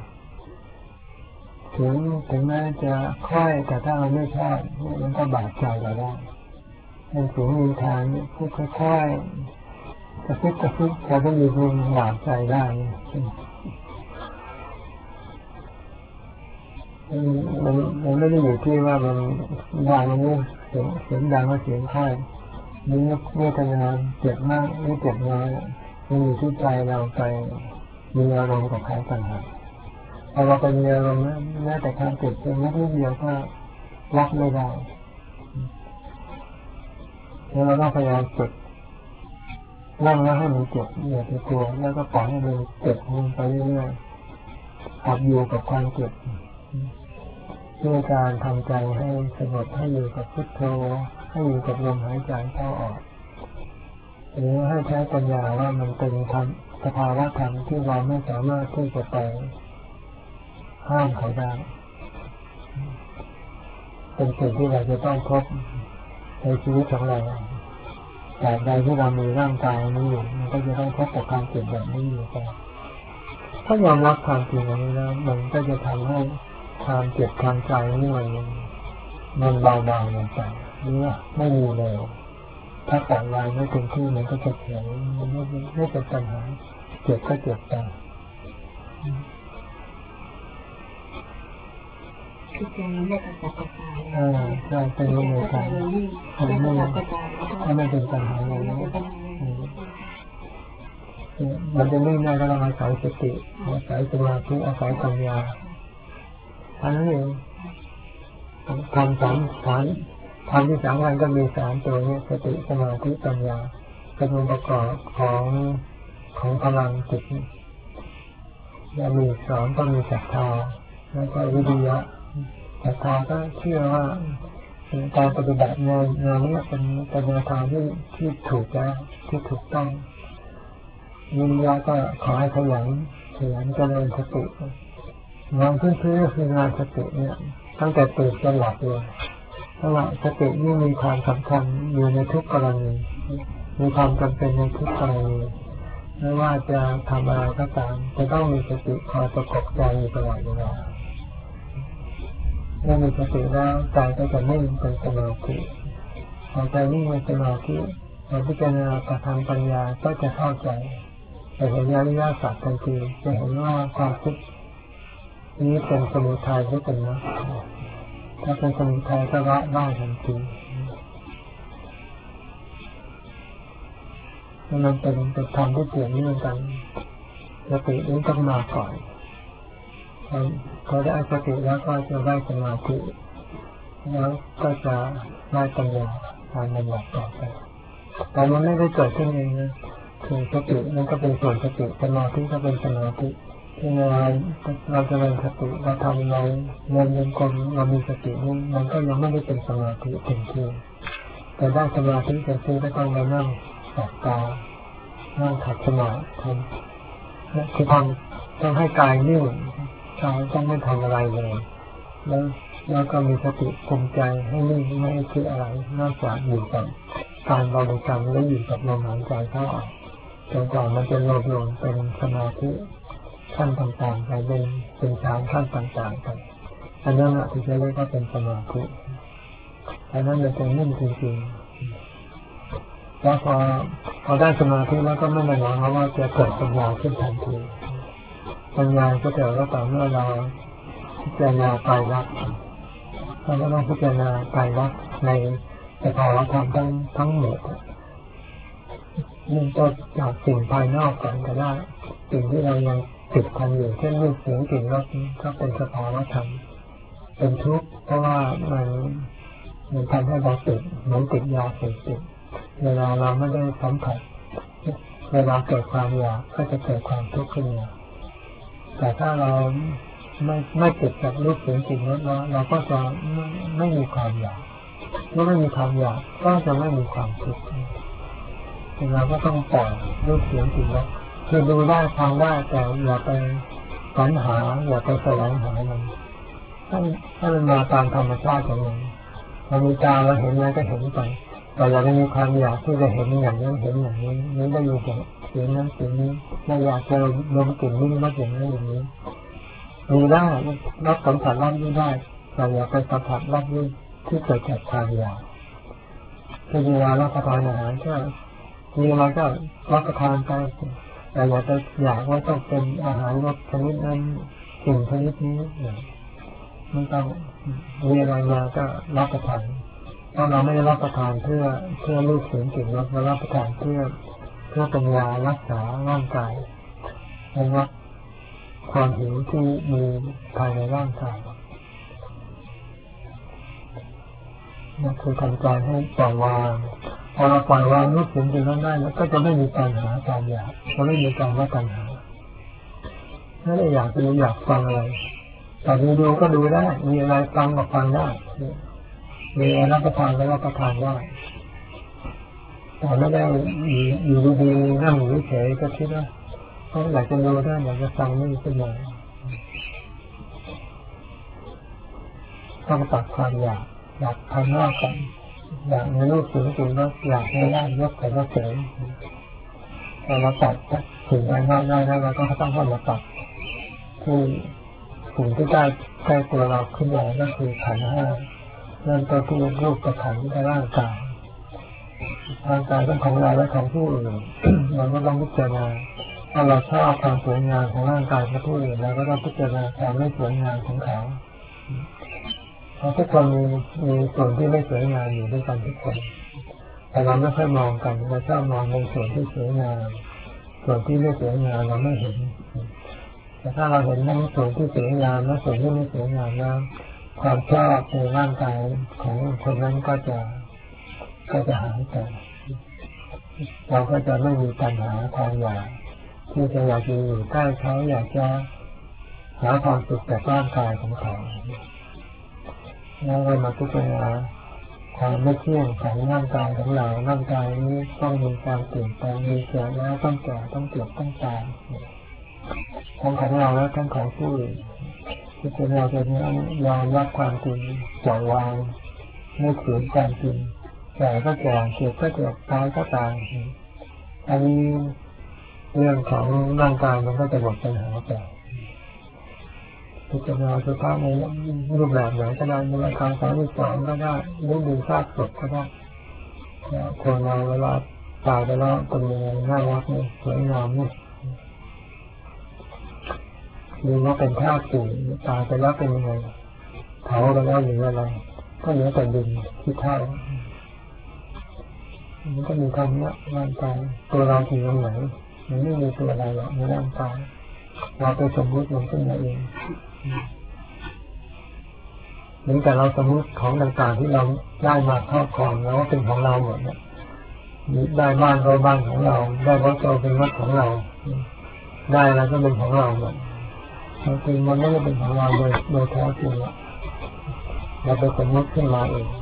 ถึงแม้จะค่อยแต่ถ้าเราไม่ชอบมันก็บาดใจเราได้เป็นเสียงมีทางพูดค่อยๆกระซิบเราก็มีความบาดใจได้มันไม่ได้อยู่ที่ว่ามันดังนี่เสียงดังว่าเสียงค่อยนี่เวทนาเจ็บมากหรือเจ็บน้อยมันอยู่ที่ใจเราไปมีอารมณ์กับเขาต่างหากพอเราไปมีอารมณ์แม้แต่ความเจ็บเพียงนิดเดียวก็รับไม่ได้แล้วเราต้องพยายามฝึกนั่งแล้วให้มันเจ็บอย่าไปกลัวแล้วก็ปล่อยให้มันเจ็บมันไปเรื่อยๆหัดอยู่กับความเจ็บด้วยการทำใจให้สงบให้อยู่กับพุทโธให้อยู่กับลมหายใจเข้าออกหรือให้ใช้ปัญญาว่ามันเป็นสภาวะธรรมที่เราไม่สามารถที่จะไปห้ามเขาได้เป็นสิ่งที่เราจะต้องพบในชีวิตของเราแต่ใดที่เรามีร่างกายนี้อยู่มันก็จะต้องพบกับความเจ็บแบบนี้อยู่ไปถ้ายอมรับความจริงอันนี้แล้วมันก็จะทำให้ความเจ็บทางใจนี่มันเบาๆลงไปหรือว่าไม่มีเลยถ้าปล่อยวางไม่เต็มที่มันก็จะเฉยมันไม่เป็นปัญหาเจ็บก็เจ็บไปคือใจไม่กระสับกระส่ายใช่เป็นรูปธรรมไม่กระสับกระส่ายถ้าไม่เป็นปัญหาเลยนะมันจะนิ่งได้ก็ต้องอาศัยสติอาศัยสมาธิอาศัยปัญญาอันนั้นเองทำที่สามวันก็มี3ตัวนี้สติสมาธิปัญญาเป็นองค์ประกอบของพลังจิตแล้วมี2ก็มีศรัทธาแล้วก็วิริยะศรัทธาก็เชื่อว่าการปฏิบัติงานนี้เป็นแนวทางที่ถูกแล้วที่ถูกต้องวิริยะก็ขอให้ขยันเจริญสติงานพื้นๆก็คืองานสติเนี่ยตั้งแต่ตื่นจนหลับเลยเพราะว่าสตินี่มีความสำคัญอยู่ในทุกกรณีมีความจำเป็นในทุกกรณีไม่ว่าจะทำอะไรก็ตามจะต้องมีสติคอยประกอบใจอยู่ตลอดเวลาเมื่อมีสติแล้วใจก็จะนิ่งเป็นสมาธิพอใจนิ่งเป็นสมาธิพอพิจารณากระทำปัญญาก็จะเข้าใจจะเห็นอริยสัจทันทีจะเห็นว่าความคิดนี้เป็นสมุทัยหรือเป็นมรรคถ้าเป็นสมุทัยก็ละได้ทันทีมันเป็นธรรมที่เกี่ยวเนื่องกันสตินี้ต้องมาก่อนพอได้สติแล้วก็จะได้สมาธิแล้วก็จะได้ปัญญาทางปัญญาต่อไปแต่มันไม่ได้เกิดขึ้นเองนะคือสติมันก็เป็นส่วนสติสมาธิก็เป็นสมาธิที่เราจะเป็นสติเราทำเราเงินกลมเรามีสตินี่มันก็ยังไม่ได้เป็นสมาธิเต็มที่แต่ได้สมาธิเต็มที่ก็ต้องมานั่งสักตานั่งขัดสมาธิคือต้องให้กายนิ่งกายต้องไม่ทำอะไรเลยแล้วก็มีสติคุมใจให้นิ่งไม่ให้คิดอะไรนอกจากอยู่กับการบริกรรมและอยู่กับลมหายใจเข้าออกจนกว่ามันจะรวมลงเป็นสมาธิขั้นต่างๆไปเป็นฌานขั้นต่างๆไปอันนั้นที่จะเรียกว่าเป็นสมาธิอันนั้นมันจะนิ่งจริงๆแล้วพอได้สมาธิแล้วก็ไม่ได้หมายความว่าจะเกิดปัญญาขึ้นทันทีปัญญาก็เกิดก็ต่อเมื่อเราพิจารณาไตรลักษณ์เราก็ต้องพิจารณาไตรลักษณ์ในสภาวะธรรมทั้งหมดนี่ก็จากสิ่งภายนอกก่อนก็ได้สิ่งที่เรายังติดพันอยู่เช่นรูปเสียงกลิ่นรสก็เป็นสภาวะธรรมเป็นทุกข์เพราะว่ามันทำให้เราติดเหมือนติดยาเสพติดเวลาเราไม่ได้สัมผัสเวลาเกิดความอยากก็จะเกิดความทุกข์ขึ้นมาแต่ถ้าเราไม่ติดกับรูปเสียงกลิ่นรสเราก็จะไม่มีความอยากเมื่อไม่มีความอยากก็จะไม่มีความทุกข์เราก็ต้องปล่อยรูปเสียงกลิ่นรสคือดูได้ฟังได้แต่อย่าไปฝันหาอย่าไปแสวงหามันถ้ามันมาตามธรรมชาติของมันเรามีตาเราเห็นอะไรก็เห็นไปแต่เราไม่มีความอยากที่จะเห็นอย่างนั้นเห็นอย่างนี้นี่ได้อยู่กับเสียงนั้นเสียงนี้ไม่อยากจะลมกลิ่นนี้มาอย่างนั้นอย่างนี้ดูได้รับสัมผัสรับรู้ได้แต่อย่าไปสัมผัสรับรู้ที่เกิดจากความอยากคือเวลารับประทานอาหารก็มีอะไรก็รับประทานไปแต่อย่าไปอยากว่าต้องเป็นอาหารรสชนิดนั้นสิ่งชนิดนี้ไม่ต้องมีอะไรมาก็รับประทานเพราะเราไม่ได้รับประทานเพื่อรูปเสียงกลิ่นรสเรารับประทานเพื่อเป็นยารักษาร่างกายระงับความหิวที่มีภายในร่างกายนั่นคือทำใจให้ปล่อยวางพอเราปล่อยวางรูปเสียงกลิ่นรสได้แล้วก็จะไม่มีปัญหาการอยากจะไม่มีการว่าปัญหาถ้าอยากดูอยากฟังอะไรแต่ดูก็ดูได้มีอะไรฟังก็ฟังได้มีอะไรรับประทานก็รับประทานได้แต่ไม่ได้อยู่ดีๆนั่งอยู่เฉยก็คิดว่าเขาอยากจะดูได้อยากจะฟังไม่ขึ้นมาต้องตัดความอยากทำหน้ากันอยากในรูปสิ่งจริงก็อยากให้ได้ยกแต่ก็เฉยแต่เราตัดสิ่งภายนอกได้แล้วเราก็ต้องเข้ามาตัดที่สิ่งที่ใกล้ตัวเราขึ้นมาก็คือขันธ์ห้าเริ่มต้นที่รูปกับขันธ์ในร่างกายเป็นของเราและของผู้อื่นเราก็ต้องพิจารณาถ้าเราชอบความสวยงามของร่างกายของผู้อื่นเราก็ต้องพิจารณาความไม่สวยงามของเขาเพราะทุกคนมีส่วนที่ไม่สวยงามอยู่ด้วยกันทุกคนแต่เราไม่ค่อยมองกันเราชอบมองในส่วนที่สวยงามส่วนที่ไม่สวยงามเราไม่เห็นแต่ถ้าเราเห็นทั้งส่วนที่สวยงามและส่วนที่ไม่สวยงามแล้วความชอบในร่างกายของคนนั้นก็จะหายไปเราก็จะไม่มีปัญหาความอยากที่จะอยากจะอยู่ใกล้เขาอยากจะหาความสุขจากร่างกายของเขาแล้วเรามาพิจารณาความไม่เที่ยงของร่างกายของเราร่างกายนี้ต้องมีการเปลี่ยนแปลงมีเกิดแล้วต้องแก่ต้องเจ็บต้องตายทั้งของเราและทั้งของผู้อื่นที่จะเราจะยอมรับความจริงปล่อยวางไม่ขืนความจริงแก่ก็แก่เจ็บก็เจ็บตายก็ตายอันนี้เรื่องของร่างกายมันก็จะหมดปัญหาไปพิจารณาสุภาพในรูปแบบไหนก็ได้ในราคา32ก็ได้หรือดูซากศพก็ได้คนเราเวลาตายไปแล้วเป็นยังไงน่ารักนี่สวยงามนี่ดูว่าเป็นธาตุสี่ตายไปแล้วเป็นยังไงเผาไปแล้วเหลืออะไรก็เหลือแต่ดินที่เท่ามันก็มีคำว่าร่างกายตัวเราถึงตรงไหนมันไม่มีตัวอะไรหรอกในร่างกายเราไปสมมติมันขึ้นมาเองเหมือนกับเราสมมติของต่างๆที่เราได้มาครอบครองแล้วว่าเป็นของเราหมดเนี่ยได้บ้านเราบ้านของเราได้รถเราเป็นรถของเราได้แล้วก็เป็นของเราหมดจริงมันไม่ได้เป็นของเราโดยแท้จริงเราไปสมมติขึ้นมาเอง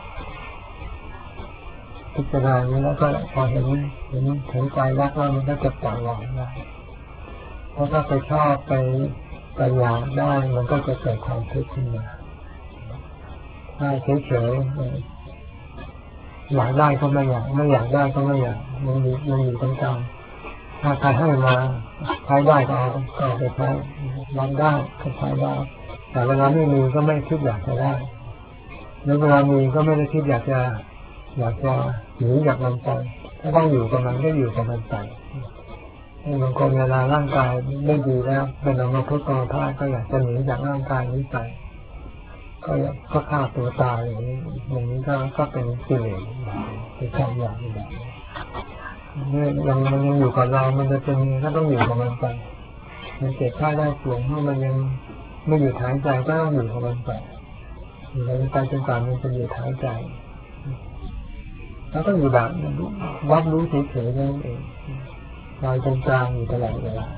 พิจารณานี้แล้วก็พอเห็นใจรักแล้วมันก็จะปล่อยวางได้เพราะถ้าไปชอบไปอยากได้มันก็จะเกิดความทุกข์ขึ้นมาถ้าเฉยๆอยากได้ก็ไม่อยากไม่อยากได้ก็ไม่อยากมันอยู่ตรงกลางถ้าใครให้มาใช้ได้ก็เอาไปใช้รับได้ก็ใช้ได้แต่เวลาไม่มีก็ไม่คิดอยากจะได้แล้วเวลามีก็ไม่ได้คิดอยากจะหนีจากมันไปถ้าต้องอยู่กับมันก็อยู่กับมันไปบางคนเวลาร่างกายไม่ดีแล้วเป็นอัมพฤกษ์อัมพาตก็อยากจะหนีจากร่างกายนี้ไปก็ฆ่าตัวตายอย่างนี้ก็เป็นกิเลสเป็นความอยากแบบนี้มันยังอยู่กับเรามันจะเป็นก็ต้องอยู่กับมันไปมันเจ็บไข้ได้ป่วยเพราะมันยังไม่อยู่หายใจก็ต้องอยู่กับมันไปอยู่กับมันไปจนกว่ามันจะอยู่หายใจแล้วก็อยู่แบบรับรู้เฉยๆนั่นเองลอยกลางๆอยู่ตลอดเวลา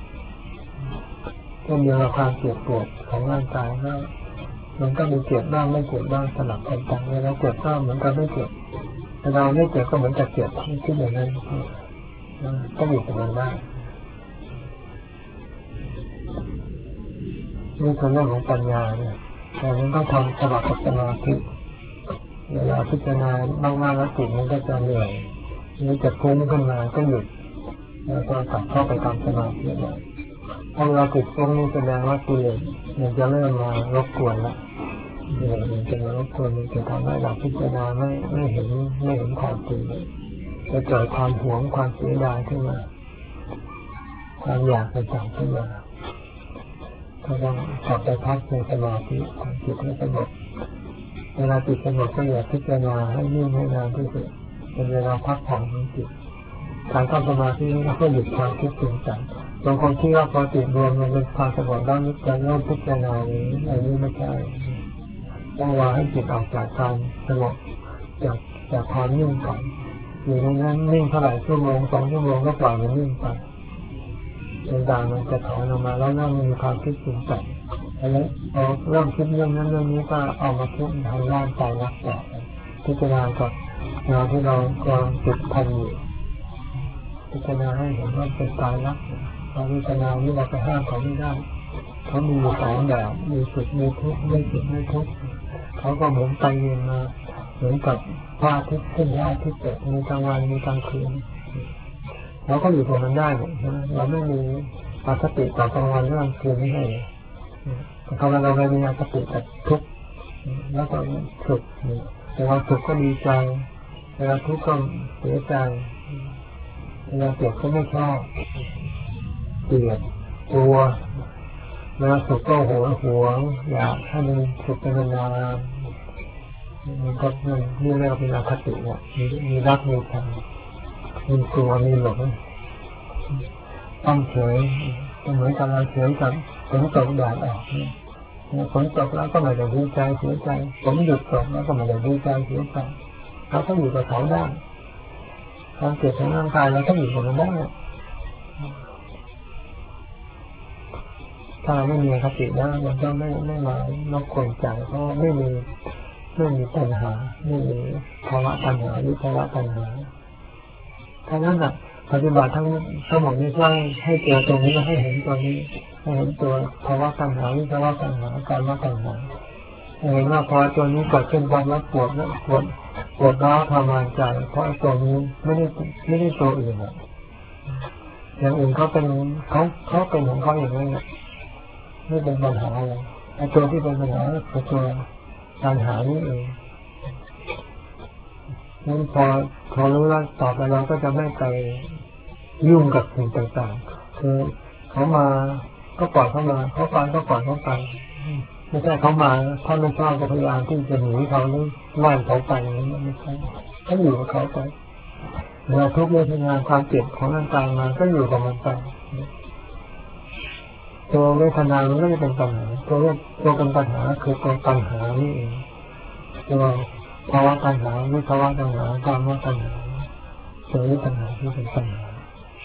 ก็มีความเจ็บปวดของร่างกายก็มันก็มีเจ็บบ้างไม่เจ็บบ้างสลับกันไปเวลาเจ็บก็เหมือนกับไม่เจ็บเวลาไม่เจ็บก็เหมือนกับเจ็บคิดอย่างนั้นก็อยู่กับมันได้นี่คือเรื่องของปัญญาเนี่ยแต่มันต้องทำสลับกับสมาธิเวลาพิจารณามากๆแล้วจิตมันก็จะเหนื่อยมันจะฟุ้งขึ้นมาก็หยุดแล้วก็กลับเข้าไปทำสมาธิใหม่พอเราจิตฟุ้งนี่แสดงว่ากิเลสมันจะเริ่มมารบกวนแล้วมันจะมารบกวนมันจะทำให้เราพิจารณาไม่เห็นความจริงจะเกิดความหวงความเสียดายขึ้นมาความอยากต่างๆขึ้นมาก็ต้องกลับไปพักในสมาธิทำจิตให้สงบเวลาจิตสงบก็อย่าพิจารณาให้นิ่งให้นานที่สุดเป็นเวลาพักผ่อนของจิตการทำสมาธินี้ก็หยุดความคิดปรุงแต่งบางคนที่ว่าพอจิตรวมมันเป็นความสงบแล้วนึกจะเริ่มพิจารณาอันนี้ไม่ใช่ต้องวางให้จิตออกจากความสงบจากความนิ่งก่อนอยู่ในนั้นนิ่งเท่าไหร่ชั่วโมง2 ชั่วโมงก็ปล่อยมันนิ่งไปต่างๆมันจะถอนออกมาแล้วนั่งมีความคิดปรุงแต่งแล้วพอเริ่มคิดเรื่องนั้นเรื่องนี้ก็เอามาคิดทางด้านใจรักต่อพิจารณากับงานที่เรากำลังติดพันอยู่พิจารณาให้เห็นว่าเป็นตายรักเราพิจารณานี้เราไปห้ามเขาไม่ได้เขามี2 แบบมีสุขมีทุกข์ไม่สุขไม่ทุกข์เขาก็เหมือนไปเย็นมาเหมือนกับพระอาทิตย์ขึ้นพระอาทิตย์ตกมีกลางวันมีกลางคืนเราก็อยู่กับมันได้เราไม่มีอคติต่อกลางวันและกลางคืนไม่ใช่เขาเราไม่มีอคติกับทุกข์แล้วก็สุขแต่ว่าสุขก็ดีใจเวลาทุกข์ก็เสียใจเวลาเกลียดก็ไม่ชอบเกลียดกลัวแล้วสุขก็หวงอยากให้มันสุขเป็นนานมันก็นี่เรียกว่าเป็นอคติเนี่ยมีรักมีชังมีกลัวมีหลงต้องเฉยเหมือนกับเราเฉยกับฝนตกแดดออกฝนตกแล้วก็ไม่ได้ดีใจเสียใจฝนหยุดตกแล้วก็ไม่ได้ดีใจเสียใจเราต้องอยู่กับเขาได้ความเจ็บของร่างกายเราต้องอยู่กับมันได้ถ้าไม่มีคตินะมันก็ไม่มารบกวนใจเพราะไม่มีปัญหาไม่มีภาวะปัญหาวิภาวะปัญหาทั้งนั้นอ่ะปฏิบัติทั้งหมดนี้สร้างให้เจอตรงนี้ให้เห็นตรงนี้ให้เห็นตัวภาวะปัญหาวิภาวะปัญหาการว่าปัญหาเห็นว่าพอตัวนี้เกิดขึ้นความรักปวดร้าวทรมานใจเพราะตัวนี้ไม่ได้ตัวอื่นอ่ะอย่างอื่นเขาเป็นของเขาอย่างนี้ไม่เป็นปัญหาอะไรไอ้ตัวที่เป็นปัญหาคือตัวปัญหานี่เองนั้นพอรู้แล้วต่อไปเราก็จะไม่ไปยุ่งกับสิ่งต่างๆคือเขามาก็ปล่อยเขามาเขาไปก็ปล่อยเขาไปไม่ใช่เขามาถ้าไม่ชอบก็พยายามที่จะหนีเขาหรือไล่เขาไปไม่ใช่เขาอยู่กับเขาไปเวลาทุกเวทนาความเจ็บของร่างกายมาก็อยู่กับมันไปตัวเวทนามันก็จะเป็นปัญหาตัวเป็นปัญหาคือตัวปัญหานี่เองตัวภาวะปัญหาวิภาวะปัญหาการว่าปัญหาตัวนี้ปัญหาที่เป็นปัญหา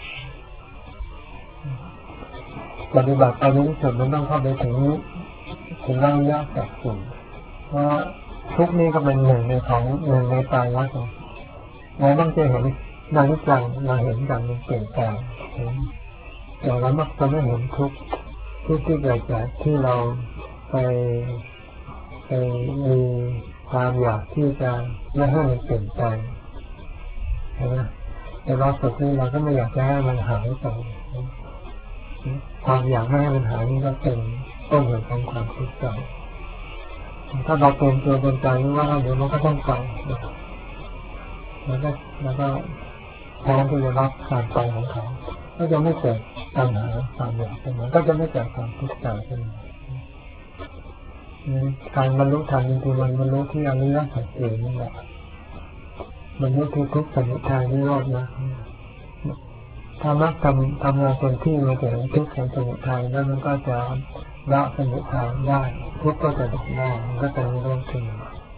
ปฏิบัติไปนี้สุดมันต้องเข้าไปถึงร่างยากจากสิ่งเพราะทุกนี้ก็เป็นหนึ่งในตายวัฏเราต้องจะเห็นนาฬิกาเราเห็นอย่างมันเปลี่ยนแปลงแต่เรามักจะไม่เห็นทุกที่เกิดจากที่เราไปมีความอยากที่จะไม่ให้มันเปลี่ยนแปลงใช่ไหมแต่เราสุดนี้เราก็ไม่อยากจะให้มันหายไปความอยากไม่ให้มันหายนี่ก็เป็นต้นเหตุของความทุกข์ใจถ้าเราเป็นตัวเป็นใจว่าเดี๋ยวมันก็ต้องไปแล้วก็พร้อมที่จะรับการไปของเขาก็จะไม่เกิดปัญหาความอยากขึ้นมาก็จะไม่เกิดความทุกข์ใจขึ้นมาการบรรลุธรรมจริงๆมันบรรลุที่อริยสัจสี่นี่แหละบรรลุที่ทุกข์สมุทัยนิโรธนะถ้ามักทำงานเป็นที่มาถึงทุกข์สมุทัยแล้วมันก็จะละสมุทัยได้ทุกข์ก็จะดับได้มันก็จะนิโรธขึ้น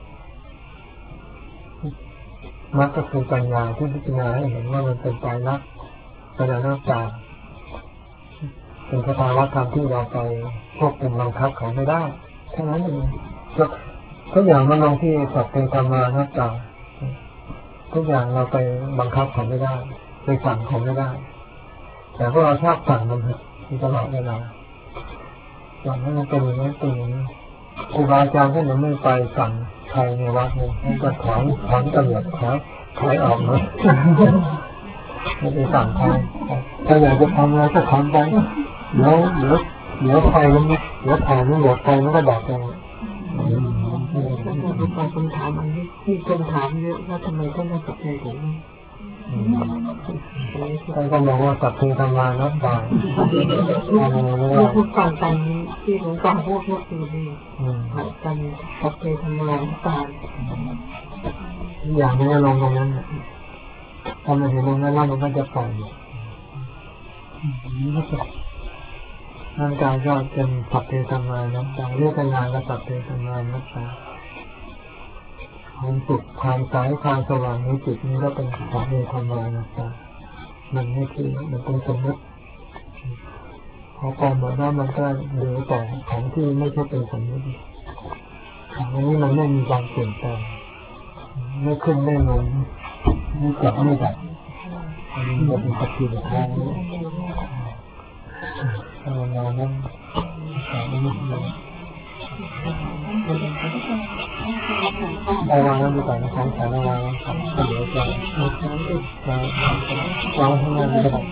มักก็คือปัญญาที่พิจารณาให้เห็นว่ามันเป็นไตรลักษณ์เป็นอนัตตาเป็นสภาวะธรรมที่เราไปควบคุมบังคับเขาไม่ได้แค่นั้นเองทุกอย่างมันลงที่สัพเพธรรมานัตตาทุกอย่างเราไปบังคับเขาไม่ได้ไปสั่งเขาไม่ได้แต่พวกเราชอบสั่งมันตลอดเวลาสั่งให้มันเป็นอย่างนี้เป็นอย่างนี้ครูบาอาจารย์ท่านไม่ไปสั่งใครในวัดเลยท่านก็ถอนตำรวจถอยออกเลยไม่ไปสั่งใครถ้าอยากจะทำอะไรก็ทำไปเดี๋ยวไฟมันเดี๋ยวถ่านมันหมดไฟมันก็ดับเองคำถามอันนี้ที่คนถามเยอะว่าทำไมต้องมาสับเพถึงท่านก็มองว่าสัพเพธรรมานัตตาพูดฟังกันที่หลวงตาพูดคือนี่หัดกันสัพเพธรรมานัตตาอย่างนี้ลงตรงนั้นถ้ามันเห็นตรงนั้นแล้วมันก็จะปล่อยร่างกายก็เป็นสัพเพธรรมานัตตาเรียกกันงานก็สัพเพธรรมานัตตาความสุขความใสความสว่างในจิตนี้ก็เป็นสัพเพธรรมานัตตามันไม่คือมันเป็นสมมติพอความหมายว่ามันก็เหลือแต่ของที่ไม่ใช่เป็นสมมติของนี้มันไม่มีความเปลี่ยนแปลงไม่ขึ้นไม่ลงไม่เกิดไม่ดับอันนี้จะเป็นปฏิบัติธรรมเรานั้นได้วางนั้นดีกว่านะครับสารวางนะครับก็เดี๋ยวจะวางข้างหน้าดีกว่า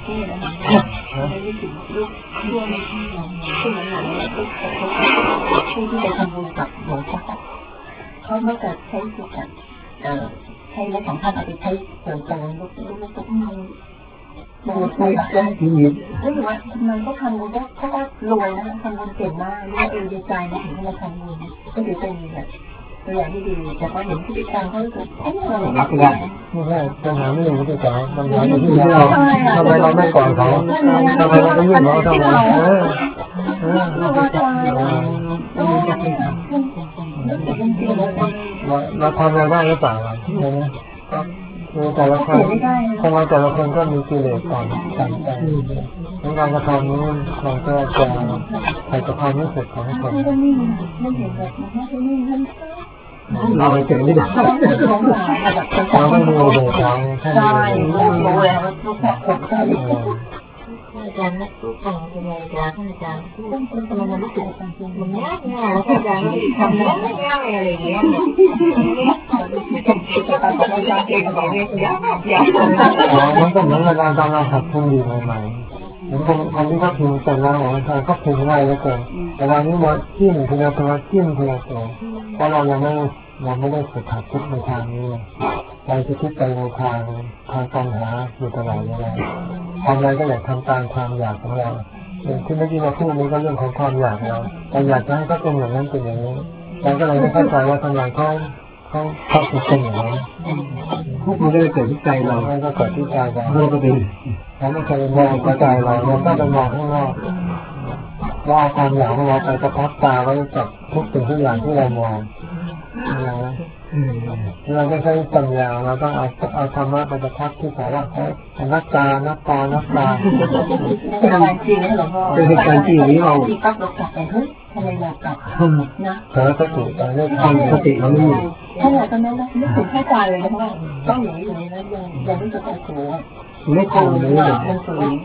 ผู้ที่ไปทำบุญกับหลวงพ่อเขาเมื่อเกิดใช้รถของท่านเอาไปใช้ส่วนตัวลูกมันไม่ได้รู้สึกว่ามันก็ทำบุญเขาก็รวยนะทำบุญเก่งมากรู้ดีใจนะถึงมาทำบุญก็ถือเป็นแบบตัวอย่างที่ดีแต่พอเห็นพฤติกรรมเขารู้สึกเราไม่ได้ไม่ใช่ปัญหาไม่อยู่ที่เขาปัญหาอยู่ที่เราทำไมเราไม่ก่อนเขาทำไมเราไม่ยื่นเขาทำไมเราทำอะไรบ้างหรือเปล่าแต่ละคนทำไมแต่ละคนก็มีกิเลสต่างกันในการกระทำนี้มันก็จะใส่กับความรู้สึกของคนเราไปเจอไม่ได้เราไม่มีเด็กเราใช่รู้แล้วทุกข์ทุกข์ใจอาจารย์นะทุกข์ของเป็นไงอาจารย์อาจารย์ต้องเป็นตัวมันรู้สึกมันง่ายง่ายแล้วอาจารย์ทำง่ายง่ายอะไรอย่างเงี้ยมันก็เหมือนการตอนเราหัดพูดอยู่ใหม่ๆเหมือนคนที่เขาพิมพ์เป็นแล้วของเขาก็พิมพ์ง่ายเหลือเกินแต่ตอนนี้มันจิ้มทีละตัวจิ้มทีละตัวเพราะเรายังไม่ได้ฝึกหัดคิดในทางนี้เราจะคิดไปในทางปัญหาอยู่ตลอดเวลาทำอะไรก็อยากทำตามความอยากของเราที่เมื่อกี้เราพูดนี้ก็เรื่องของความอยากเราแต่อยากจะให้เขาเป็นอย่างนั้นเป็นอย่างนี้เราก็เลยไม่เข้าใจว่าทำไมเขาถึงเป็นอย่างนั้นพวกมันก็เลยเกิดที่ใจเราก็เกิดที่ใจเราก็เป็นเราไม่เคยมองที่ใจเราต้องไปมองข้างนอกว่าความอยากของเราไปประทับตาไว้กับทุกสิ่งทุกอย่างที่เรามองเราไม่ใช่ปัญญาเราต้องเอาธรรมะไปประทับที่สาระนักตาเป็นอะไรจริงนะหลวงพ่อเป็นเหตุการณ์จริงนี้เราปั๊บเรากลับไปเฮ้ยทำไมอยากกลับนะเผลอสติไปเรื่อยสติเราไม่มีขนาดตอนนั้นนะนึกถึงแค่ใจเลยนะว่าต้องอย่างนี้อย่างนี้นะยังรู้สึกโอ้โหไม่ทันเลยมันสูง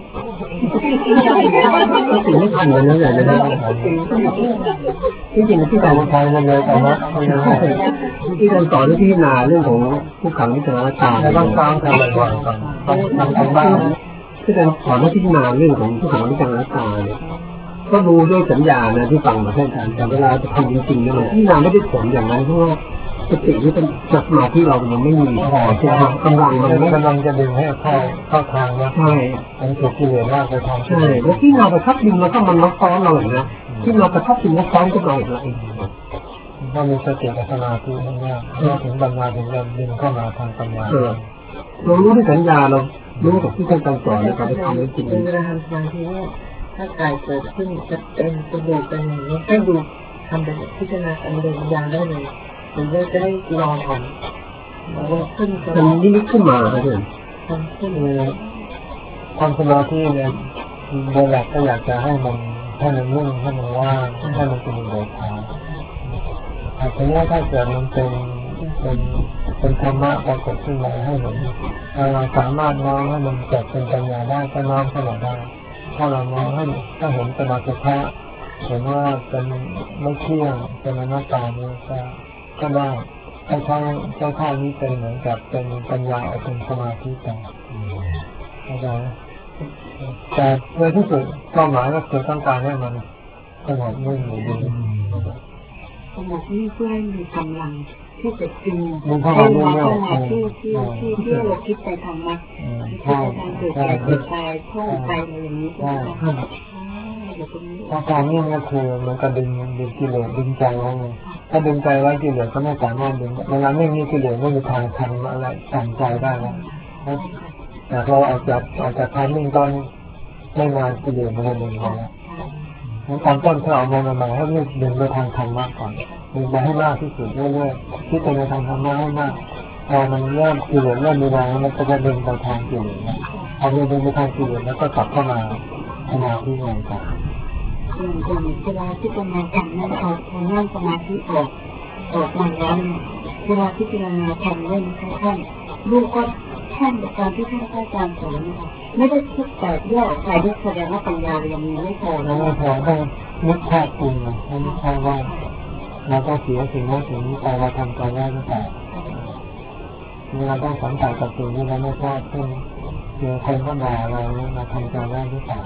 สติไม่ทันเลยนั่นแหละนะจริงๆที่เราใช้มันเลยแต่ว่าที่เราสอนที่พิจารณาเรื่องของผู้ขังวิจารณ์ตาต้องสร้างทำบ่อยๆก่อนต้องทำบ้างที่เราสอนที่พิจารณาเรื่องของผู้ขังวิจารณ์ตาเนี่ยก็ดูด้วยสัญญานะที่ฟังมาแค่นั้นแต่เวลาจะทำจริงๆเนี่ยพิจารณาไม่ได้ผลอย่างนั้นเพราะว่าสติที่เป็นสมาธิเรายังไม่มีพอที่จะกำลังจะดึงให้เข้าทางนะใช่มันถูกกิเลสมากไปทางใช่แล้วที่เราไปทับดินแล้วก็มันมาซ้อนเราอย่างนี้ที่เราไปทับดินแล้วซ้อนก็เราอีกแล้วก็มีสติกับสมาธินั่นแหละถึงปัญญาถึงจะดึงเข้ามาทางปัญญาเรารู้ด้วยสัญญาเรารู้กับที่ท่านสอนแล้วก็ไปทำให้จริงเวลาทำสมาธิเนี่ยถ้ากายเกิดขึ้นจะเป็นดูเป็นอย่างนี้ให้ดูทำแบบพิจารณาอันเดิมยางได้เลยหรือจะได้รอทำแล้วขึ้นนิมิตขึ้นมาครับทำขึ้นความสมาธิเนี่ยโดยหลักก็อยากจะให้มันนิ่งให้มันว่างให้มันเป็นอุเบกขาแต่ทีนี้ถ้าเกิดมันเป็นธรรมะปรากฏขึ้นมาให้เห็นเราสามารถมองให้มันเกิดเป็นปัญญาได้ก็น้อมเข้ามาได้ถ้าเรามองให้ถ้าเห็นเป็นอสุภะเห็นว่าเป็นไม่เที่ยงเป็นอนัตตานี่ก็ได้ใช้ข้อนี้เป็นเหมือนกับเป็นปัญญาเป็นสมาธิไปเข้าใจแต่โดยที่สุดเป้าหมายก็คือต้องการให้มันสงบนิ่งอยู่ดีสงบนิ่งเพื่อให้มีกำลังที่จะดึงให้เราเข้ามาที่เราคิดไปทำมาคิดไปทำเกิดไปเกิดไปท่องไปอะไรอย่างนี้ใช่ไหมถ้าการนิ่งก็คือมันก็ดึงกิเลสดึงใจไว้ถ้าดึงใจไว้กิเลสก็ไม่สามารถดึงเวลานิ่งนี่กิเลสไม่มีทางทำอะไรสั่งใจได้แล้วแต่เราออกจากทางนิ่งตอนไม่นานกิเลสมันจะดึงมาแล้วตอนต้นถ้าเอามาให้รีบดึงไปทางธรรมะก่อนดึงไปให้มากที่สุดเรื่อยๆที่จะในทางธรรมะให้มากพอมันเริ่มกิเลสเริ่มมีแรงมันก็จะดึงไปทางกิเลสพอดึงไปทางกิเลสแล้วก็กลับเข้ามาสมาธิใหม่ก่อนเวลาที่กำลังทำนั่นพอนั่งสมาธิออกมาแล้วเวลาที่พิจารณาทำเล่นท่านลูกก็แค่ในการที่ท่านอาจารย์สอนนะคะไม่ได้คิดแต่ย่อใครได้แสดงว่าปัญญายังมีไม่พอแล้วไม่พอต้องนึกแค่ปรุงนะนึกแค่ว่าเราก็เสียสิ่งนั้นสิ่งนี้ไปเราทำใจได้หรือเปล่าเราต้องสังกัดกับสิ่งที่เราไม่ชอบเช่นเจอคนก็ด่าเราทำใจได้หรือเปล่า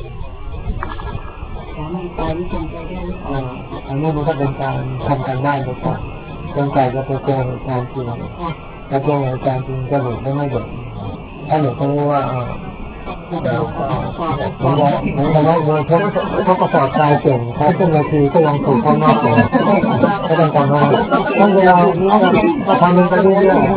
สามารถตายที่ทำใจได้หรือเปล่าอันนี้มันก็เป็นการทำกันได้หรือเปล่าจนใจจะไปเจอเหตุการณ์จริงถ้าเจอเหตุการณ์จริงจะหลุดไม่หลุดถ้าหลุดก็รู้ว่ามันว่าโดยเขาประกอบกายเก่งเขาขึ้นเวทีก็ยังถูกข้างนอกเลยก็ต้องการว่าต้องเวลาเราทำมันไปเรื่อยๆ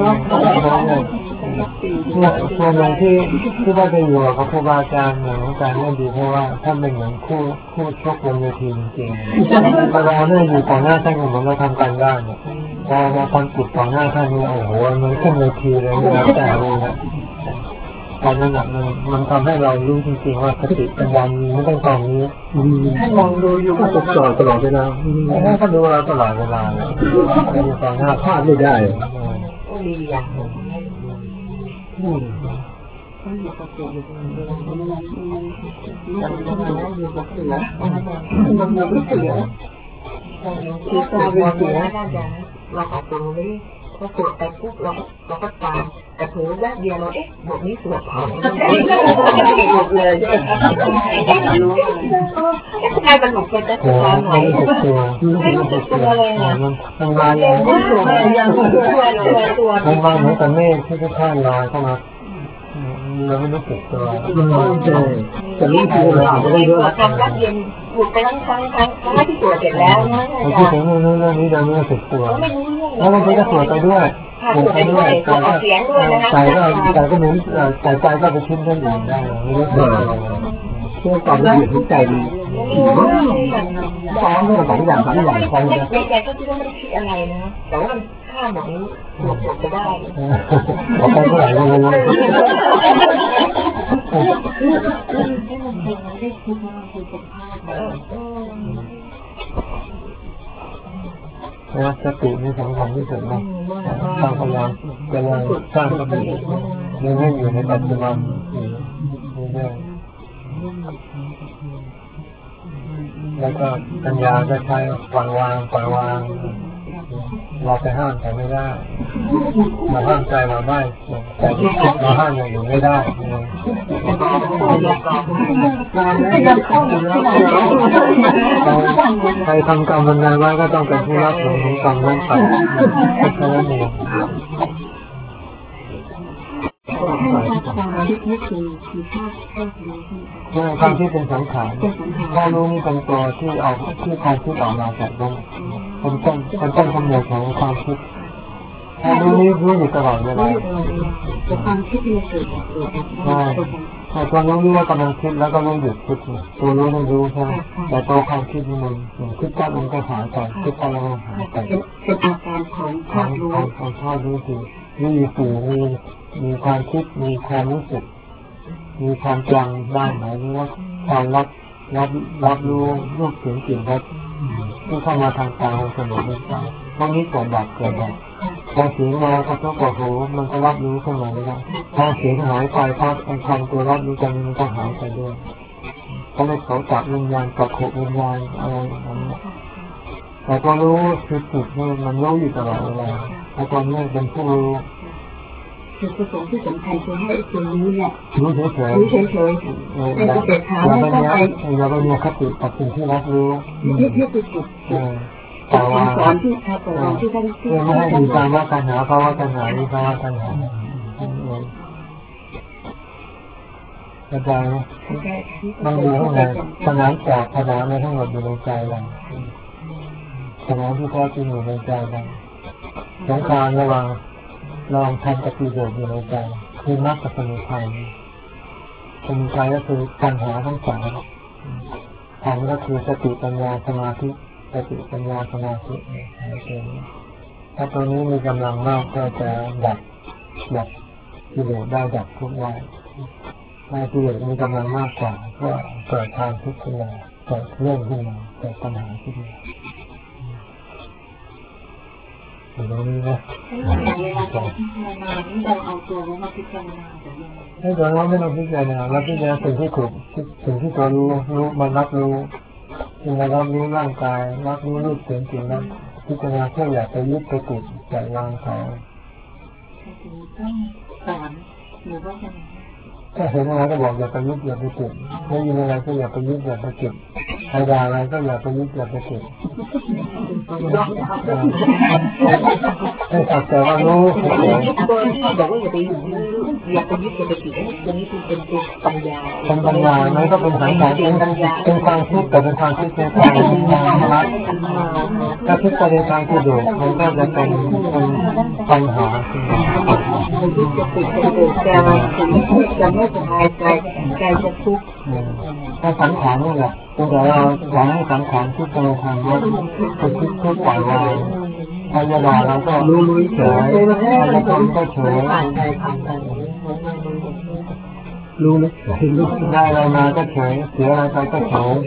เนี่ยส่วนหนึ่งที่ว่าจะอยู่กับครูบาอาจารย์เหมือนการเล่นดีเพราะว่าท่านเป็นเหมือนคู่ชกบนเวทีจริงๆเวลาเนี่ยอยู่ต่อหน้าท่านเหมือนเราทำการบ้านเนี่ยพอมาทำจุดต่อหน้าท่านนี่โอ้โหมันขึ้นเวทีเลยแล้วแต่เลยนะตอนนั้นมันทำให้เรารู้จริงๆว่าสติปัญญาไม่ต้องตอนนี้มองดูอยู่ก็ตลอดเวลาแล้วก็ดูเราตลอดเวลาอยู่ต่อหน้าพลาดไม่ได้ดีอย่างอยู่กับเสืออยู่กับเสือคือตาเป็นเสือเราออกตรงนี้พอสวดไปปุ๊บเราก็ตามแต่ถือแวบเดียวเราบทนี้สวดพอหมดเลยใครมันหนุกเป็นแต่ตัวหน่อยไม่รู้สึกตัวเลยนะมันมาอย่างนี้มันมาเหมือนกับเมฆที่ทุกท่านลอยเข้ามาเราไม่รู้สึกตัวแต่นี่คือเราไม่ได้ด้วยทำแวบเดียวหยุดไปทั้งที่ตรวจเสร็จแล้วนะอาจารย์ที่ถึงเรื่องนี้เราไม่รู้สึกตัวแล้วบางทีก็ตรวจไปด้วยตรวจไปด้วยใจก็เหมือนใจก็ไปคิดเรื่องอื่นได้ไม่รู้สึกเพื่อความละเอียดของใจดีสองอย่างในใจก็คิดว่าไม่ได้คิดอะไรนะแต่ว่ามันข้ามแบบนี้หลบไปได้ออกไปเมื่อไหร่ก็รู้นะสตินี่สำคัญที่สุดนะทางพยายามจะเลยสร้างสติยังให้อยู่ในปัจจุบันเรื่อยแล้วก็ปัญญาก็ใช้ปล่อยวางเราไปห้ามใจไม่ได้เราห้ามใจเราได้แต่ที่คิดเราห้ามอย่างอื่นไม่ได้ใครทำกรรมมันไว้ก็ต้องเป็นผู้รับผลของกรรมนั้นไปแค่นั้นเองความคิดเป็นสังขารความรู้นี่เป็นตัวที่ความคิดออกมาจากตรงเป็นต้นกำเนิดของความคิดความรู้นี้รู้อยู่ตลอดเวลาความคิดมีเกิดแต่ตัวรู้ว่ากำลังคิดแล้วก็รู้หยุดคิดตัวรู้ไม่รู้ใช่ไหมแต่ตัวความคิดนี่มันคิดก็มันก็หายไปคิดก็แล้วหายไปเป็นอาการของธาตุรู้ของธาตุรู้คือมีสื่อมีความคิดมีความรู้สึกมีความจำได้หมายถึงว่าความรับรู้รูปเสียงกลิ่นรสที่เข้ามาทางตาทางจมูกทางปากพวกนี้เกิดดับพอเสียงมากระทบกับหูมันก็รับรู้ขึ้นมาแล้วพอเสียงหายไปพอความตัวรับรู้กันมันก็หายไปด้วยเพราะในเขาจับวิญญาณกับขุวิญญาณอะไรอย่างนี้แต่ก็รู้คือจิตนี่มันรู้อยู่ตลอดเวลาแต่ตอนนี้เป็นผู้รู้จุดประสงค์ที่สำคัญคือให้คนรู้เนี่ยรู้เฉยไม่ต้องไปถามไม่ต้องไปอย่าไปมีคติกับสิ่งที่รับรู้ที่คือจุดสอนที่ท่านไม่ให้มีการว่าการหาเพราะว่าการหานี่เพราะว่าการหาเข้าใจไหมมันอยู่ข้างในสนามจากสนามในทั้งหมดอยู่ในใจเราสนามที่แท้จริงอยู่ในใจเราสงครามระหว่างลองทำปฏิโยชน์อยู่ในใจคือมรรคกับสมุทัยสมุทัยก็คือปัญหาทั้งสามธรรมก็คือสติปัญญาสมาธิสติปัญญาสมาธิถ้าตัวนี้มีกำลังมากก็จะดับกิเลสได้ดับทุกข์ได้ถ้ากิเลสมีกำลังมากกว่าก็เกิดทางทุกข์ขึ้นมาเกิดเรื่องขึ้นมาเกิดปัญหาขึ้นมาตรงนี้นะให้ตัวเราไม่ต้องพิจารณาเราพิจารณาสิ่งที่ถูกสิ่งที่ตัวรู้มันรับรู้สิ่งที่รับรู้ร่างกายรับรู้รูปเสียงกลิ่นรสพิจารณาเพื่ออยากไปยึดไปติดใจวางเขาสอนหรือว่าจะถ้าเห็นอะไรก็บอกอย่าไปยึดอย่าไปติดได้ยินอะไรก็อย่าไปยึดอย่าไปติดใครด่าอะไรก็อย่าไปยึดอย่าไปติดให้สักแต่ว่ารู้บอกว่าอย่าไปยึดอย่าไปติดตรงนี้คือเป็นปัญญาเป็นปัญญาไม่ก็เป็นสังขารเป็นความคิดแต่เป็นความคิดในทางรักถ้าคิดไปในทางที่ถูกมันก็จะเป็นปัญหาจะไม่สบายใจจะทุกข์ถ้าสังขารนี่แหละแต่เราหวังให้สังขารคิดไปในทางว่าจะคิดปล่อยวางพยาบาลเราก็รู้เฉยพยาบาลก็เฉยรู้ไหมรู้ได้อะไรมาก็เฉยเสียอะไรไปก็เฉย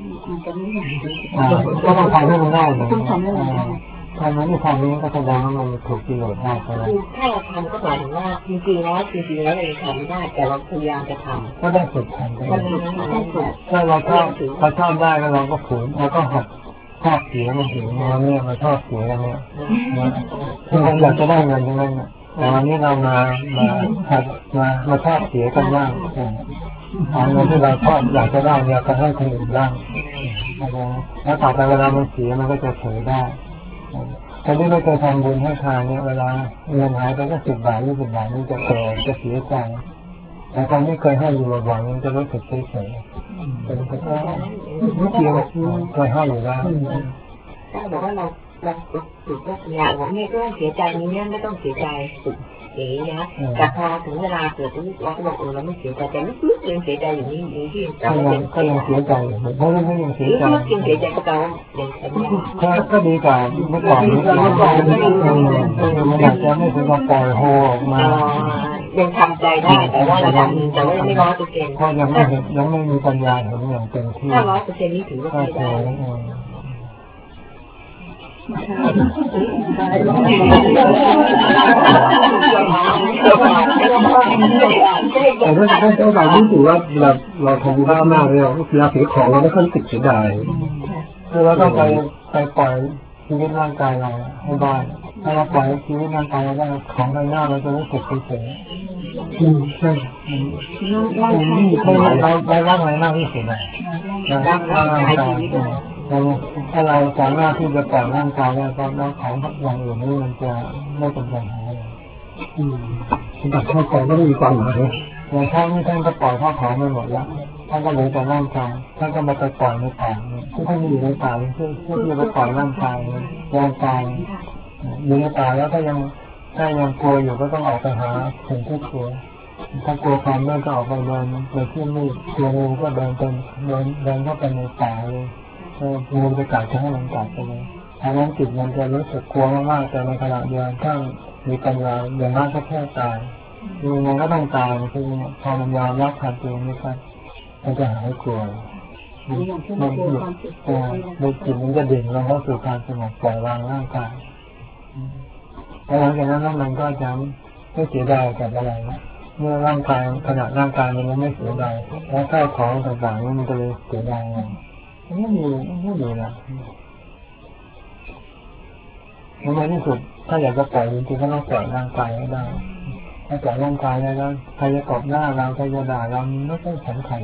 ก็ต้องทำให้มันได้เลยถ้ามันไม่ทำนี้ก็แสดงว่ามันถูกกิเลสได้ใช่ไหมถ้าเราทำก็หมายถึงว่าจริงๆแล้วเราทำได้แต่เราพยายามจะทำก็ได้ฝึกทำถ้าเราชอบได้แล้วเราก็ฝืนเราก็หัดชอบเสียมันถึงเนี่ยมาชอบเสียกันเนี่ยคือเราอยากจะได้เงินทั้งนั้นแต่วันนี้เรามาชอบเสียกันบ้างเอาเงินที่เราชอบอยากจะได้เนี่ยก็ให้คนอื่นบ้างแล้วต่อไปเวลามันเสียมันก็จะเฉยได้คนที่ไม่เคยทำบุญให้ทานเนี่ยเวลาเงินหายไปก็10 บาท20 บาทนี่จะจะเสียใจแต่คนที่เคยให้อยู่บ่อยๆมันจะรู้สึกเฉยๆเป็นคนไม่เกี่ยวเคยให้อยู่แล้วถ้าบอกว่าเราฝึกว่าเนี่ยผมเนี่ยก็เสียใจนี้ไม่ต้องเสียใจฝึกอย่างนี้นะแต่พอถึงเวลาเกิดเราก็บอกเราไม่เสียใจแต่ลึกๆยังเสียใจอยู่นี่ที่ก็ยังเสียใจเพราะว่ายังเสียใจยังเสียใจก็ต้องก็ดีกว่าเมื่อก่อนนี้มันอยากจะไม่ถึงกับปล่อยโฮออกมายังทำใจได้แต่ว่าระดับนึงแต่ว่ายังไม่100% เพราะยังไม่มีปัญญาเห็นอย่างเต็มที่ถ้า100%นี่ถือว่าไม่ได้แต่ถ้าเรารู้สึกว่าเราทำบ้ามากเลยเราเสียของเราไม่ค่อยติดเสียดายคือเราต้องไปปล่อยชีวิตร่างกายเราให้ได้ถ้าเราปล่อยชีวิตร่างกายเราได้ของภายนอกเราจะรู้สึกเฉยๆใช่เราร่างอะไรมากที่สุดเลยร่างกายถ้าเราสามารถที่จะปล่อยร่างกายได้ก็แล้วของอย่างอื่นนี่มันจะไม่เป็นปัญหาเลยแต่เข้าใจก็มีความหมายอย่างท่านก็ปล่อยข้าวของไปหมดแล้วท่านก็เหลือแต่ร่างกายท่านก็มาไปปล่อยในป่าที่ท่านอยู่ในป่าเพื่อที่จะไปปล่อยร่างกายอยู่ในป่าแล้วถ้ายังกลัวอยู่ก็ต้องออกไปหาสิ่งที่กลัวถ้ากลัวความมืดก็ออกไปเดินไปที่มืดกลัวงูก็เดินเข้าไปในป่าเลยงูจะกัดจะให้มันกัดไปเลยถ้านั้นจิตมันจะรู้สึกกลัวมากๆแต่ในขณะเดียวกันมีปัญญาอย่างมากก็แค่ตายมันก็ต้องตายคือพอมันยอมรับความจริงนี่ครับมันจะหายกลัวมันหยุดในจิตมันจะดิ่งลงเข้าสู่การสงบปล่อยวางร่างกายแล้วหลังจากนั้นมันก็จะไม่เสียดายกับอะไรนะเมื่อร่างกายขณะร่างกายมันไม่เสียดายแล้วข้าวของต่างๆมันจะเลยเสียดายไม่มีนะในที่สุดถ้าอยากจะปล่อยจริงๆก็ต้องปล่อยร่างกายให้ได้ถ้าปล่อยร่างกายได้แล้วใครจะกอบหน้าเราใครจะด่าเราไม่ต้องสำคัญ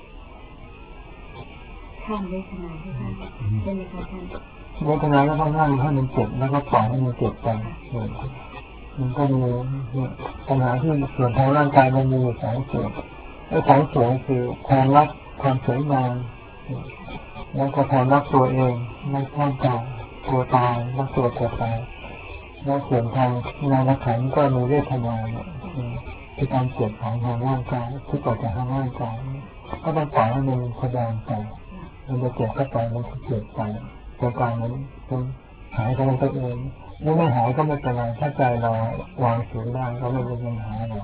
ท่านเวทนาที่ท่านใช่ไหมคะท่านเวทนาก็ต้องนั่งให้มันเจ็บแล้วก็ปล่อยให้มันเจ็บไปมันก็มีปัญหาที่ส่วนทางร่างกายมันมี2 ส่วนแล้ว2 ส่วนคือความรักความสวยงามแล้วก็ความรักตัวเองไม่ต้องการตัวตายรักตัวเกิดตายแล้วส่วนทางนามขันธ์ก็มีเวทนาคือการเจ็บของทางร่างกายที่เกิดจากทางร่างกายก็ต้องปล่อยให้มันแสดงไปมันจะเจ็บก็ไปมันจะเจ็บไปตัวกลางนั้นหายก็มันตัวเองไม่หายก็ไม่เป็นไรถ้าใจเราวางเฉยได้ก็ไม่เป็นปัญหาหรอก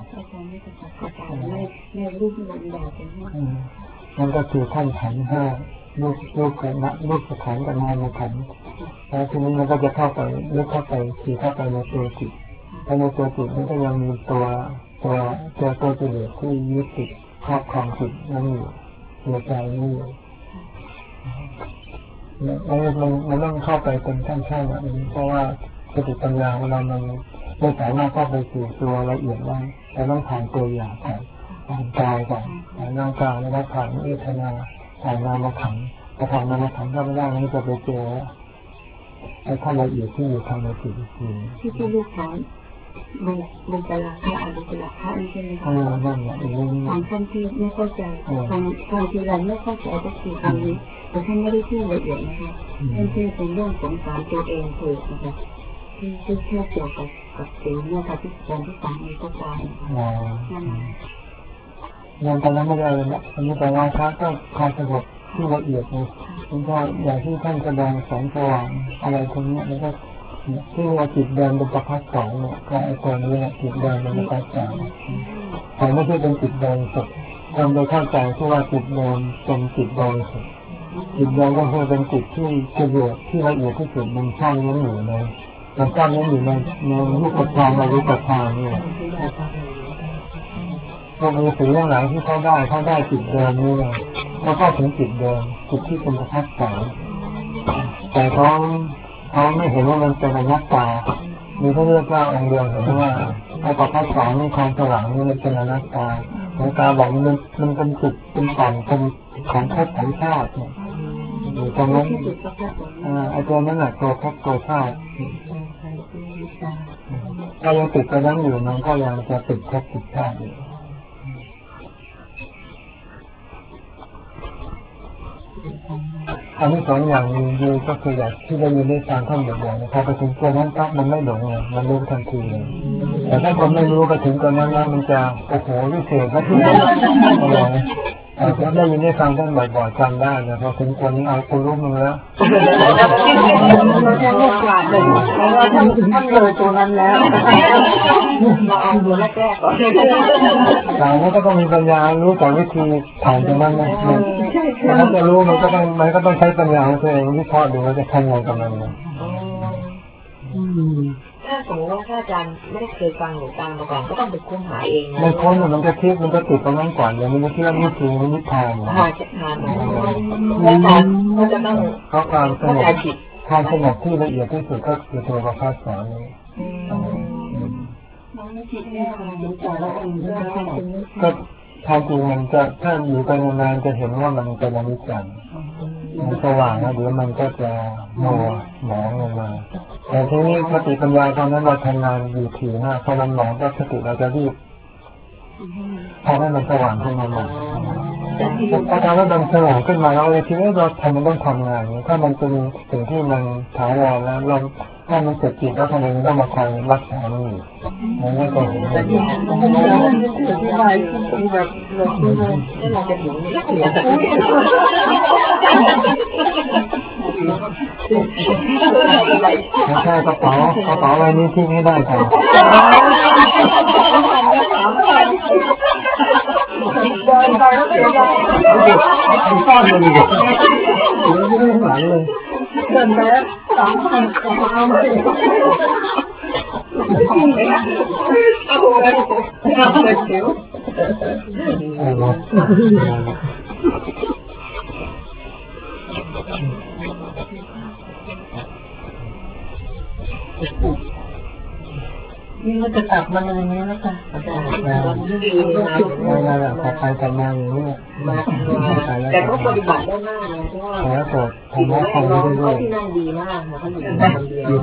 นั่นก็คือขั้นขันธ์ 5รูปขันธ์กับนามขันธ์แล้วทีนี้มันก็จะเข้าไปขี่เข้าไปในตัวจิตและในตัวจิตมันก็ยังมีตัวจิตที่ยึดติดครอบครองจิตนั่นอยู่ตัวใจนี่อยู่มันต้องเข้าไปเป็นขั้นๆแบบนี้เพราะว่าสติปัญญาของเรามันไม่สามารถเข้าไปสู่ตัวละเอียดได้แต่ต้องผ่านตัวอย่างก่อนผ่านกายก่อนผ่านร่างกายแล้วก็ผ่านเวทนาผ่านนามขันธ์พอผ่านนามขันธ์ก็ไม่ได้นี่จะไปเจอไอ้ขั้นละเอียดที่อยู่ทางในจิตที่ลูกสอนบุญตลาภะอบุญตลาภะนี่ใช่ไหมคะนั่นแหละบางท่านที่ไม่เข้าใจบางทีเราไม่เข้าใจก็คือคำนี้แต่ท่านไม่ได้ที่ละเอียดนะคะท่านที่เป็นเรื่องสงสารตัวเองถูกนะคะที่เชื่อเกี่ยวกับสิ่งนี้ค่ะที่การที่ฟังในก็ตามงานตอนนั้นไม่ได้เลยนะอันนี้แต่ว่าพระก็ความสงบที่ละเอียดเลยคุณพ่ออย่างที่ท่านแสดงแสงสว่างอะไรตรงนี้แล้วก็ที่ว่าจิตเดินเป็นประภัสสองเนี่ยก็ไอ้ตัวนี้จิตเดินเป็นประภัสสองแต่ไม่ใช่เป็นจิตเดินสุดคนโดยเข้าใจที่ว่าจิตเดินเป็นจิตเดินสุดจิตเดินก็คือเป็นจิตที่ละเอียดที่ละเอียดที่สุดมันซ่อนนั้นอยู่ในมันซ่อนนั้นอยู่ในรูปธรรมในรูปธรรมนี่พวกมีสิ่งหลายที่เขาได้จิตเดินนี่เลยเขาเข้าถึงจิตเดินจิตที่เป็นประภัสสองแต่เขาไม่เห็นว่ามันเป็นอนัตตามีพระเจ้าเจ้าองค์เดียวเห็นว่าไอ้ประภัสสองนี่ความสว่างนี่มันเป็นอนัตตาหลวงตาบอกมันเป็นจิตเป็นต่างเป็นของภพของชาติอยู่ตรงนั้นไอ้ตัวนั้นแหละตัวภพตัวชาติถ้ายังติดตัวนั้นอยู่มันก็ยังจะติดภพติดชาติอยู่อันนี้สองอย่างนี้ก็คืออย่างที่ได้ยินได้ฟังท่านบ่อยๆพอไปถึงตัวนั้นปั๊บมันไม่หลงเลยมันรู้ทันทีเลยแต่ถ้าคนไม่รู้ไปถึงตัวนั้นแล้วมันจะโอ้โหวิเศษและที่อะไรถ้าได้ยินได้ฟังท่านบ่อยๆจำได้นะพอถึงตัวนี้เอาคุณรู้มึงแล้วเราจะไม่กลาดเลยเพราะว่าท่านเลยตัวนั้นแล้วมาเอาตัวแรกๆก่อนแต่ว่าก็ต้องมีปัญญารู้แต่วิธีผ่านตรงนั้นนะถ้าจะรู้มันก็ต้องใช้ปัญญาของตัวเองวิเคราะห์ดูว่าจะทำยังไงกับมันนะถ้าสมมติว่าถ้าอาจารย์ไม่ได้เคยฟังหรือตามมาก่อนก็ต้องไปค้นหาเองนะไม่ค้นมันจะคิดมันจะติดตรงนั้นก่อนอย่างนี้มันคิดว่านี่คือนิพพานนะจะทานแล้วก็จะต้องเขาความสงบความสงบที่ละเอียดที่สุดก็คือตัวประภัสสรนี้ก็ทางจริงมันจะถ้าอยู่ไปนานๆจะเห็นว่ามันเป็นอนิจจังมันสว่างนะเดี๋ยวมันก็จะมัวหมองลงมาแต่ทีนี้สติปัญญาตอนนั้นเราทำงานอยู่ถี่มากพอมันหมองก็สติเราจะรีบพอให้มันสว่างขึ้นมาหมดพอทำให้มันสว่างขึ้นมาเราเลยคิดว่าเราทำมันต้องทำงานถ้ามันเป็นสิ่งที่มันถาวรแล้วเราถ้ามันเกิดจิตแล้วทำไมมันต้องมาคอยรักษามันอยู่มันไม่ต้องเห็นมันแบบเราจะถึงไม่ใช่กระเป๋าอะไรนี้ที่ไม่ได้ค่ะเดินไปแล้วเป็นยังไงซ่อนมันอยู่ไม่ได้หลังเลยเดินไปแล้ว2,000เอาไปเดี๋ยวนี่มันจะตัดมันอย่างนี้แล้วค่ะอาจารย์นั่นแหละไปทำงานอย่างนี้แต่ก็ปฏิบัติได้มากนะเพราะว่าแล้วก็ทำให้คนเขาที่นั่งดีมากนะเขาอยู่คนเดียว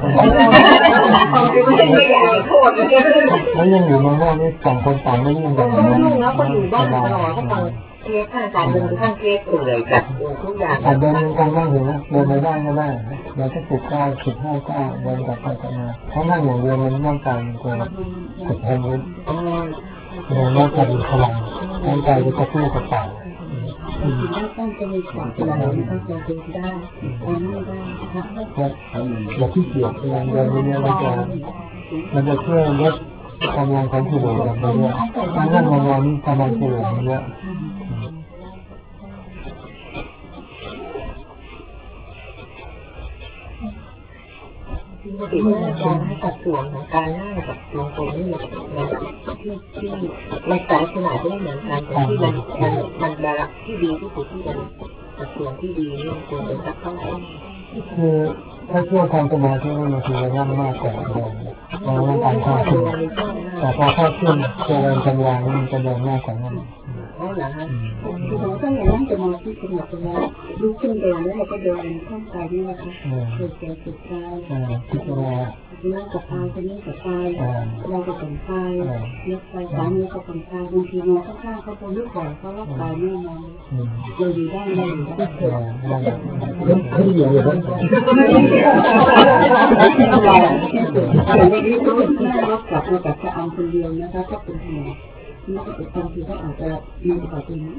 ไม่อยากโทษแล้วยังอยู่ในโลกนี้2 คนต่างไม่ยิ่งกันแล้วก็อยู่บ้านตลอดก็ฟังเทปข้างการเดินข้างเทปเลยกับทุกอย่างเดินกันได้อยู่นะเดินไม่ได้ก็ได้เดินแค่10-15 ก้าวเดินกลับไปกลับมาเพราะนั่งอย่างเดียวมันต้องการตัวฝึกให้มันเราจะมีพลังร่างกายจะกระตุ้นกระเป๋าต้องจะมีความพลังต้องจะดึงได้ไม่ได้ครับอย่าขี้เกียจเดินนี้มันจะช่วยลดกำลังของกิเลสลงไปด้วยการนั่งนอนนี่กำลังกิเลสเยอะปกติว่าอาจารย์ให้สัดส่วนของการนั่งกับลงตรงนี้ที่ในแต่ละขนาดไม่เหมือนกันแต่ที่มันระดับที่ดีที่สุดที่มันสัดส่วนที่ดีนี่ควรจะสักเท่าไหร่คือถ้าเชื่อทางสมาธินี่มันคือนั่งมากกว่าเดิมเราต้องการความสงบแต่พอเข้าขึ้นเจริญปัญญามันจะเดินหน้ากว่านั้นอ๋อเหรอฮะคือเราต้องอย่างนั้นจะมาที่สงบแล้วลุกขึ้นเดินแล้วเราก็เดินท่องกายนี่นะคะเกิดแก่เกิดตายพิจารณานั่งกับตายจะนั่งกับตายเราก็เป็นตายเลี้ยงไปสามีก็เป็นตายบางทีเราข้างๆเขาพอลุกก่อนเขารับตายแน่นอนเราอยู่ได้เราอยู่ได้เกิดเขาอยู่อย่างนั้นแต่ในที่สุดที่เรากลับมาจากจะเอาคนเดียวนะคะก็เป็นห่วงแล้วก็บางทีก็อาจจะมีกว่าตัวนี้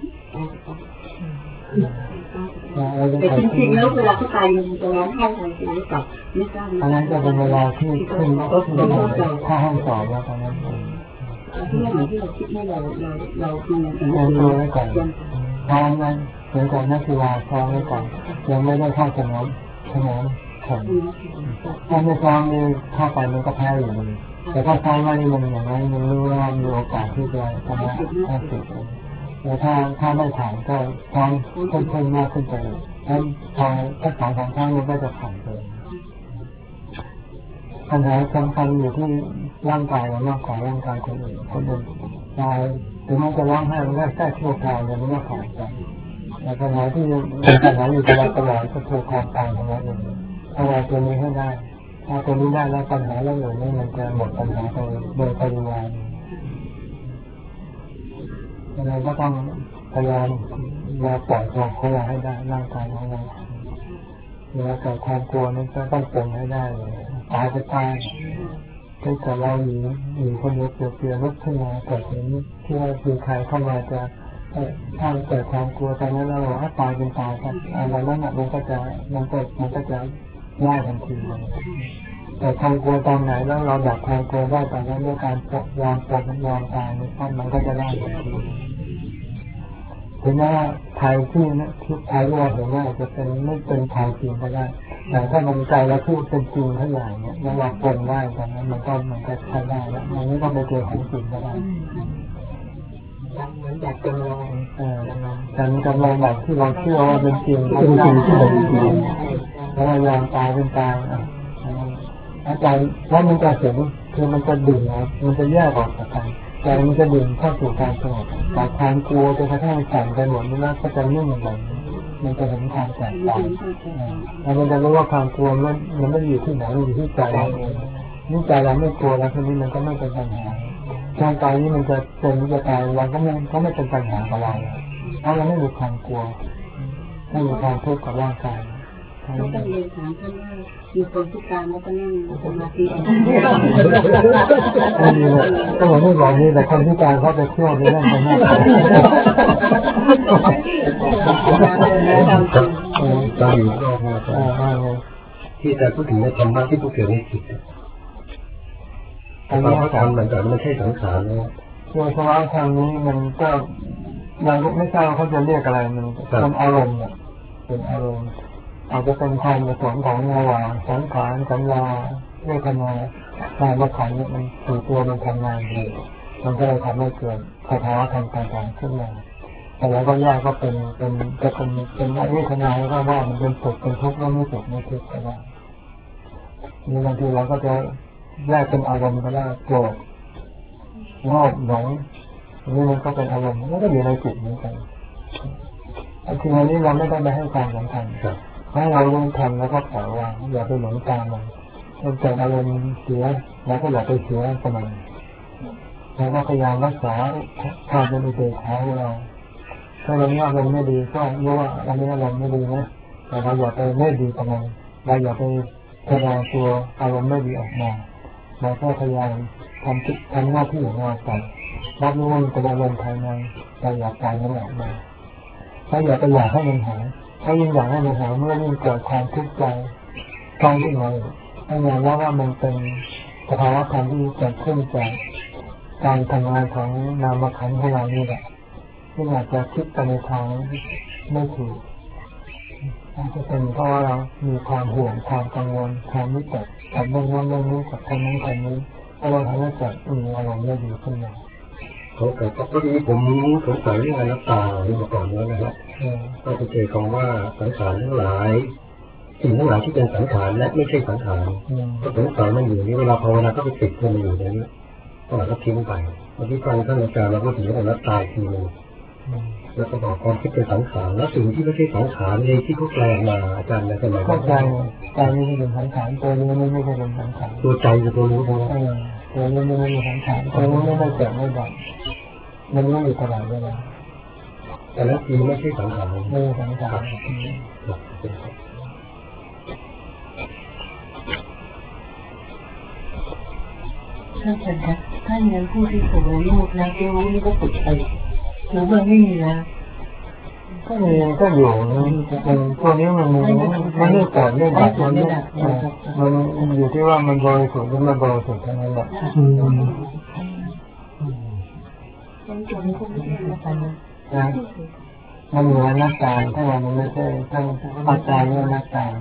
แต่จริงๆแล้วเวลาเขาตายมันจะร้องไห้ทันทีหรือเปล่าไม่ทราบอันนั้นจะเป็นเวลาที่ขึ้นก็คือเข้าห้องสอบแล้วตอนนั้นที่เราที่เราคิดว่าเราดูดูไว้ก่อนพร้อมนั้นเหมือนกับนักกีฬาพร้อมไว้ก่อนยังไม่ได้เข้าสนามแข่งถ้าไม่พร้อมนี่เข้าไปมันก็แพ้อยู่ดีแต่ถ้าซ้อมว่านี่มันอย่างไรมันรู้ว่ามีโอกาสที่จะชนะ50แล้วถ้าไม่ผ่านก็ซ้อมเพิ่มมากขึ้นไปแล้วพอถ้าผ่าน2 ครั้งมันก็จะผ่านเลยปัญหาสำคัญอยู่ที่ร่างกายเรามากกว่าร่างกายคนอื่นตายถึงแม้จะร้องไห้มันก็แค่ชั่วคราวแต่มันก็ผ่านไปแต่ปัญหาที่เป็นปัญหาอยู่ตลอดก็คือความตายของเราเองถ้าเราตัวนี้ให้ได้ถ้าตัวนี้ได้แล้วปัญหาเรื่องอื่นนี่มันจะหมดปัญหาไปโดยปริยายเราก็ต้องพยายามเราปล่อยความของเราให้ได้ร่างกายของเราเวลาเกิดความกลัวนั้นก็ต้องปลงให้ได้ตายไปตายถ้าเกิดเราอยู่คนเดียวเปลี่ยนลุกขึ้นมาเกิดอย่างนี้ที่ว่ามีใครเข้ามาจะถ้าเกิดความกลัวตอนนั้นเราถ้าตายเป็นตายครับอะไรนั้นมันก็จะง่ายทันทีเลยแต่ความกลัวตอนไหนแล้วเราดับความกลัวได้ตอนนั้นด้วยการยอมตายมันก็จะได้ทันทีถึงแม้ว่าภัยที่ภัยที่เราเห็นว่าจะเป็นไม่เป็นภัยจริงก็ได้แต่ถ้ามันใจเราพูดเป็นจริงเท่าไหร่เนี่ยแล้วเราปลงได้ตอนนั้นมันก็ใช้ได้แล้วมันไม่ต้องไปเจอของจริงก็ได้เหมือนแบบจำลองการจำลองแบบที่เราเชื่อว่าเป็นจริงเป็นจริงที่เป็นจริงแล้วยอมตายเป็นตายอาจารย์ว่ามันจะเห็นคือมันจะดึงมันจะแยกออกจากกันใจมันจะดึงเข้าสู่การสงบจากความกลัวจนกระทั่งสั่นไปหมดนี่นะก็จะนิ่งลงมันจะเห็นความแตกต่างแล้วมันจะรู้ว่าความกลัวมันไม่อยู่ที่ไหนมันอยู่ที่ใจเราเองนี่ใจเราไม่กลัวแล้วทีนี้มันก็ไม่เป็นปัญหาร่างกายนี้มันจะเป็นจะตายเราก็ไม่เป็นปัญหากับเราเพราะเราไม่มีความกลัวไม่มีความทุกข์กับร่างกายเราต้องเรียนถามท่านว่ามีคนพิการแล้วก็นั่งสมาธิก็ผมไม่บอกนี่แต่คนพิการเขาจะเที่ยวไปเล่นกันมากตามอยู่ที่แต่พูดถึงในธรรมะที่พูดถึงในจิตแต่ว่าทำเหมือนกันไม่ใช่สังขารนะตัวสภาวะธรรมนี้มันก็ยังไม่ทราบเขาจะเรียกอะไรมันเป็นอารมณ์เป็นอารมณ์อาจจะเป็นความผสมของระหว่างสังขารสัญญาเวทนาการมาขันเนี่ยมันตัวมันทำงานดีมันก็เลยทำให้เกิดสภาวะธรรมต่างๆขึ้นมาแต่แล้วก็แยกก็เป็นเวทนาก็ว่ามันเป็นสุขเป็นทุกข์ก็ไม่สุขไม่ทุกข์ก็ได้มีบางทีเราก็จะแยกเป็นอารมณ์ก็ได้โกรธโลภหลงนี่มันก็เป็นอารมณ์มันก็อยู่ในจิตเหมือนกันทีนี้เราไม่ต้องไปให้ความสำคัญถ้าเราลงทำแล้วก็ปล่อยวางอย่าไปหลงตามมันมันเกิดอารมณ์เสียแล้วก็อย่าไปเสียกับมันแล้วก็พยายามรักษาความเป็นอุเบกขาของเราถ้าเราเนี่ยอารมณ์ไม่ดีก็รู้ว่าอันนี้อารมณ์ไม่ดีนะแต่เราอย่าไปไม่ดีกับมันเราอย่าไปแสดงตัวอารมณ์ไม่ดีออกมาเราก็พยายามทำหน้าที่ของเราไปรับรู้ว่ามันเป็นอารมณ์ภายในเราอยากการมันออกมาถ้าอยากไปอยากให้มันหายถ้ายิ่งอยากให้มันหายเมื่อยิ่งเกิดความทุกข์ใจท้องที่เราให้ยอมรับว่ามันเป็นสภาวะธรรมที่เกิดขึ้นจากการทำงานของนามขันธ์ของเรานี่แหละที่อาจจะคิดไปในทางไม่ถูกอาจจะเป็นเพราะว่าเรามีความห่วงความกังวลความวิตกกับเรื่องนั้นเรื่องนี้กับคนนั้นคนนี้เราทำให้เกิดอารมณ์ไม่ดีขึ้นมาเขาเกิดพอดีผมสงสัยเรื่องอนัตตาที่มาก่อนแล้วนะครับก็จะเจอคำว่าสังขารทั้งหลายสิ่งทั้งหลายที่เป็นสังขารและไม่ใช่สังขารก็สงสัยมันอยู่นี่เวลาภาวนาก็ไปติดมันอยู่อย่างนี้เราก็ทิ้งไปเมื่อกี้ฟังท่านอาจารย์เราก็ถึงว่านับตายทีนึงแล้วก็บอกความคิดเป็นสังขารแล้วสิ่งที่ไม่ใช่สังขารเองที่เขาแปลมาอาจารย์ในสมัยนั้นใจไม่ใช่เป็นสังขารตัวนี้ไม่ใช่เป็นสังขารตัวใจคือตัวรู้ตัวนี้ไม่ใช่สังขารตัวนี้ไม่เกิดไม่ดับมันรู้อยู่ตลอดเวลาแต่แล้วจริงไม่ใช่สังขารไม่ใช่สังขารท่านอาจารย์ครับถ้าอย่างนั้นผู้ที่สูงอายุแล้วจะรู้นี่ก็ฝึกไปหรือว่าไม่มีแล้วก็อยู่ตัวนี้มันไม่เกิดไม่ดับมันอยู่ที่ว่ามันบริสุทธิ์หรือไม่บริสุทธิ์เท่านั้นแหละมันเหมือนนักการถ้าเราไม่ใช่ทั้งอาจารย์และนักการ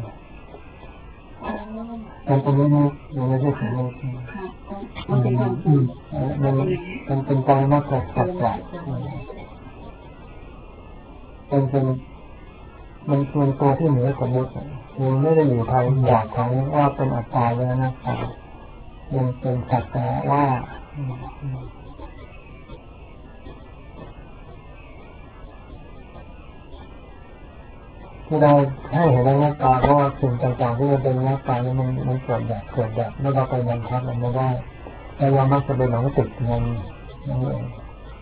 มันเป็นมันไม่ใช่สิ่งนี้มันเป็นปรมัตถสัจจะมันเป็นตัวที่เหนือสมมติมันไม่ได้อยู่ภายใต้ของว่าเป็นอัตตาเลยนะมันเป็นสัจจะว่าที่เราให้เห็นหน้าตาเพราะว่าสิ่งต่างๆที่มันเป็นหน้าตาเนี่ยมันเกิดแบบไม่เราไปบังคับมันไม่ได้แต่เรามักจะเป็นหลงติดมันนั่นเอง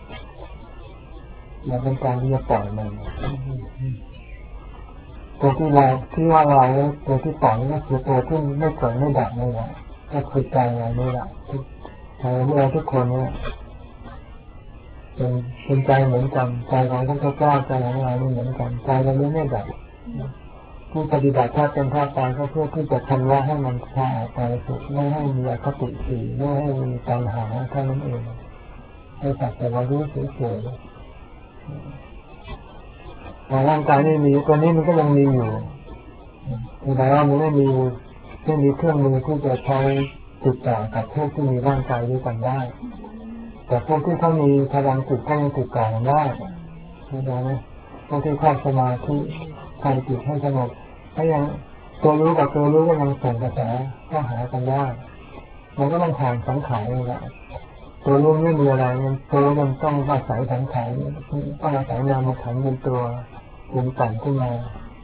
เราเป็นการที่จะปล่อยมันตัวที่เราที่ว่าเราตัวที่ปล่อยนี่คือตัวที่ไม่เกิดไม่ดับนี่แหละก็คือใจเรานี่แหละเราทุกคนเนี่ยเป็นใจเหมือนกันใจของพระเจ้าใจของเราเหมือนกันใจเราไม่ดับผู้ปฏิบัติถ้าเป็นท่าตายก็เพื่อที่จะทำละให้มันคลายไปสุดไม่ให้มีอคติสี่ไม่ให้มีปัญหาเท่านั้นเองให้สักแต่ว่ารู้เฉยๆร่างกายไม่มีตัวนี้มันก็ยังมีอยู่แต่ว่ามันไม่มีเครื่องมือที่จะใช้ติดต่อกับพวกที่มีร่างกายด้วยกันได้แต่พวกที่เขามีพลังจิตก็ยังติดต่อกันได้เข้าใจไหมพวกที่เข้าสมาธิทำจิตให้สงบถ้ายังตัวรู้กับตัวรู้ก็ยังส่งกระแสเข้าหากันได้มันก็ต้องผ่านสังขารนี่แหละตัวรู้ไม่มีอะไรมันตัวมันต้องอาศัยสังขารต้องอาศัยนามขันธ์เป็นตัวปรุงแต่งขึ้นมา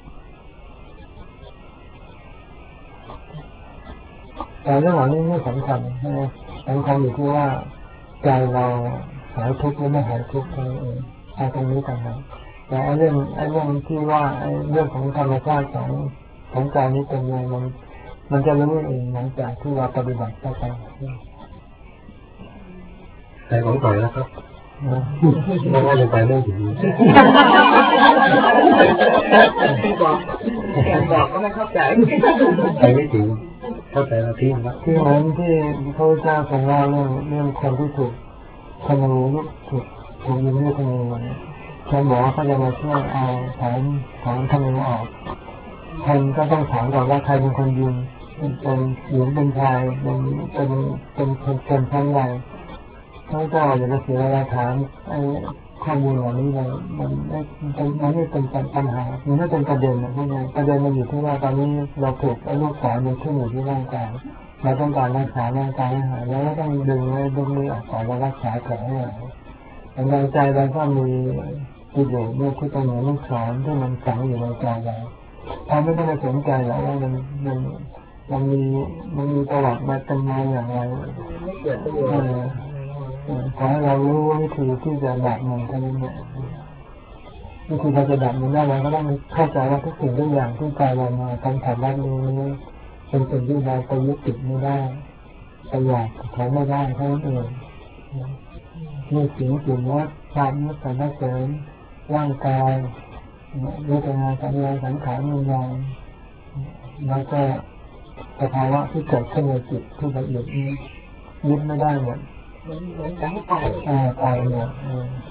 แต่เรื่องเหล่านี้ไม่สำคัญสำคัญอยู่ที่ว่าใจเราหายทุกข์หรือไม่หายทุกข์เองตรงนี้ต่างหากแต่เรื่องที่ว่าเรื่องของธรรมชาติของใจนี้เป็นยังไงมันจะรู้เองหลังจากที่เราปฏิบัติไปใจของปล่อยแล้วครับไม่ว่าจะไปเรื่องถึงบอกก็ไม่เข้าใจไปไม่ถึงเข้าใจแล้วที่นะที่เหมือนที่พระเจ้าของเราเรื่องคนที่ถูกธนูถูกยิงด้วยธนูคุณหมอเขาจะมาช่วยเอาของธนูออกท่านก็ต้องถามก่อนว่าใครเป็นคนยิงเป็นหญิงเป็นชายเป็นคนทั้งใดเขาก็อย่าไปเสียเวลาถามข้อมูลเหล่านี้เลยมันไม่เป็นปัญหามันไม่เป็นประเด็นนะพวกนี้ประเด็นมันอยู่ที่ว่าตอนนี้เราถูกลูกศรมันขึ้นอยู่ที่ร่างกายเราต้องการรักษาร่างกายให้หายแล้วต้องดึงมือออกก่อนแล้วรักษาแผลให้หายในใจเราก็มีกิเลสเนี่ยที่เป็นเหมือนลูกศรที่มันฝังอยู่ในใจเราเราไม่ต้องไปสนใจแล้วว่ามันมีประวัติมาเป็นมาอย่างไรขอให้เรารู้วิธีที่จะดับมันเท่านั้นเนี่ยวิธีเราจะดับมันได้เราก็ต้องเข้าใจว่าทุกสิ่งทุกอย่างที่ใจเรามาทำฐานด้านนี้เป็นสิ่งที่เราไปยึดติดไม่ได้ไปอยากเขาไม่ได้เท่านั้นเองมีสิ่งว่าความนึกแต่ละเสริมร่างกายเวทนาสัญญาสังขารวิญญาณแล้วก็สภาวะที่เกิดขึ้นในจิตที่ละเอียดนี้ยึดไม่ได้หมดเหมือนกันไปหมด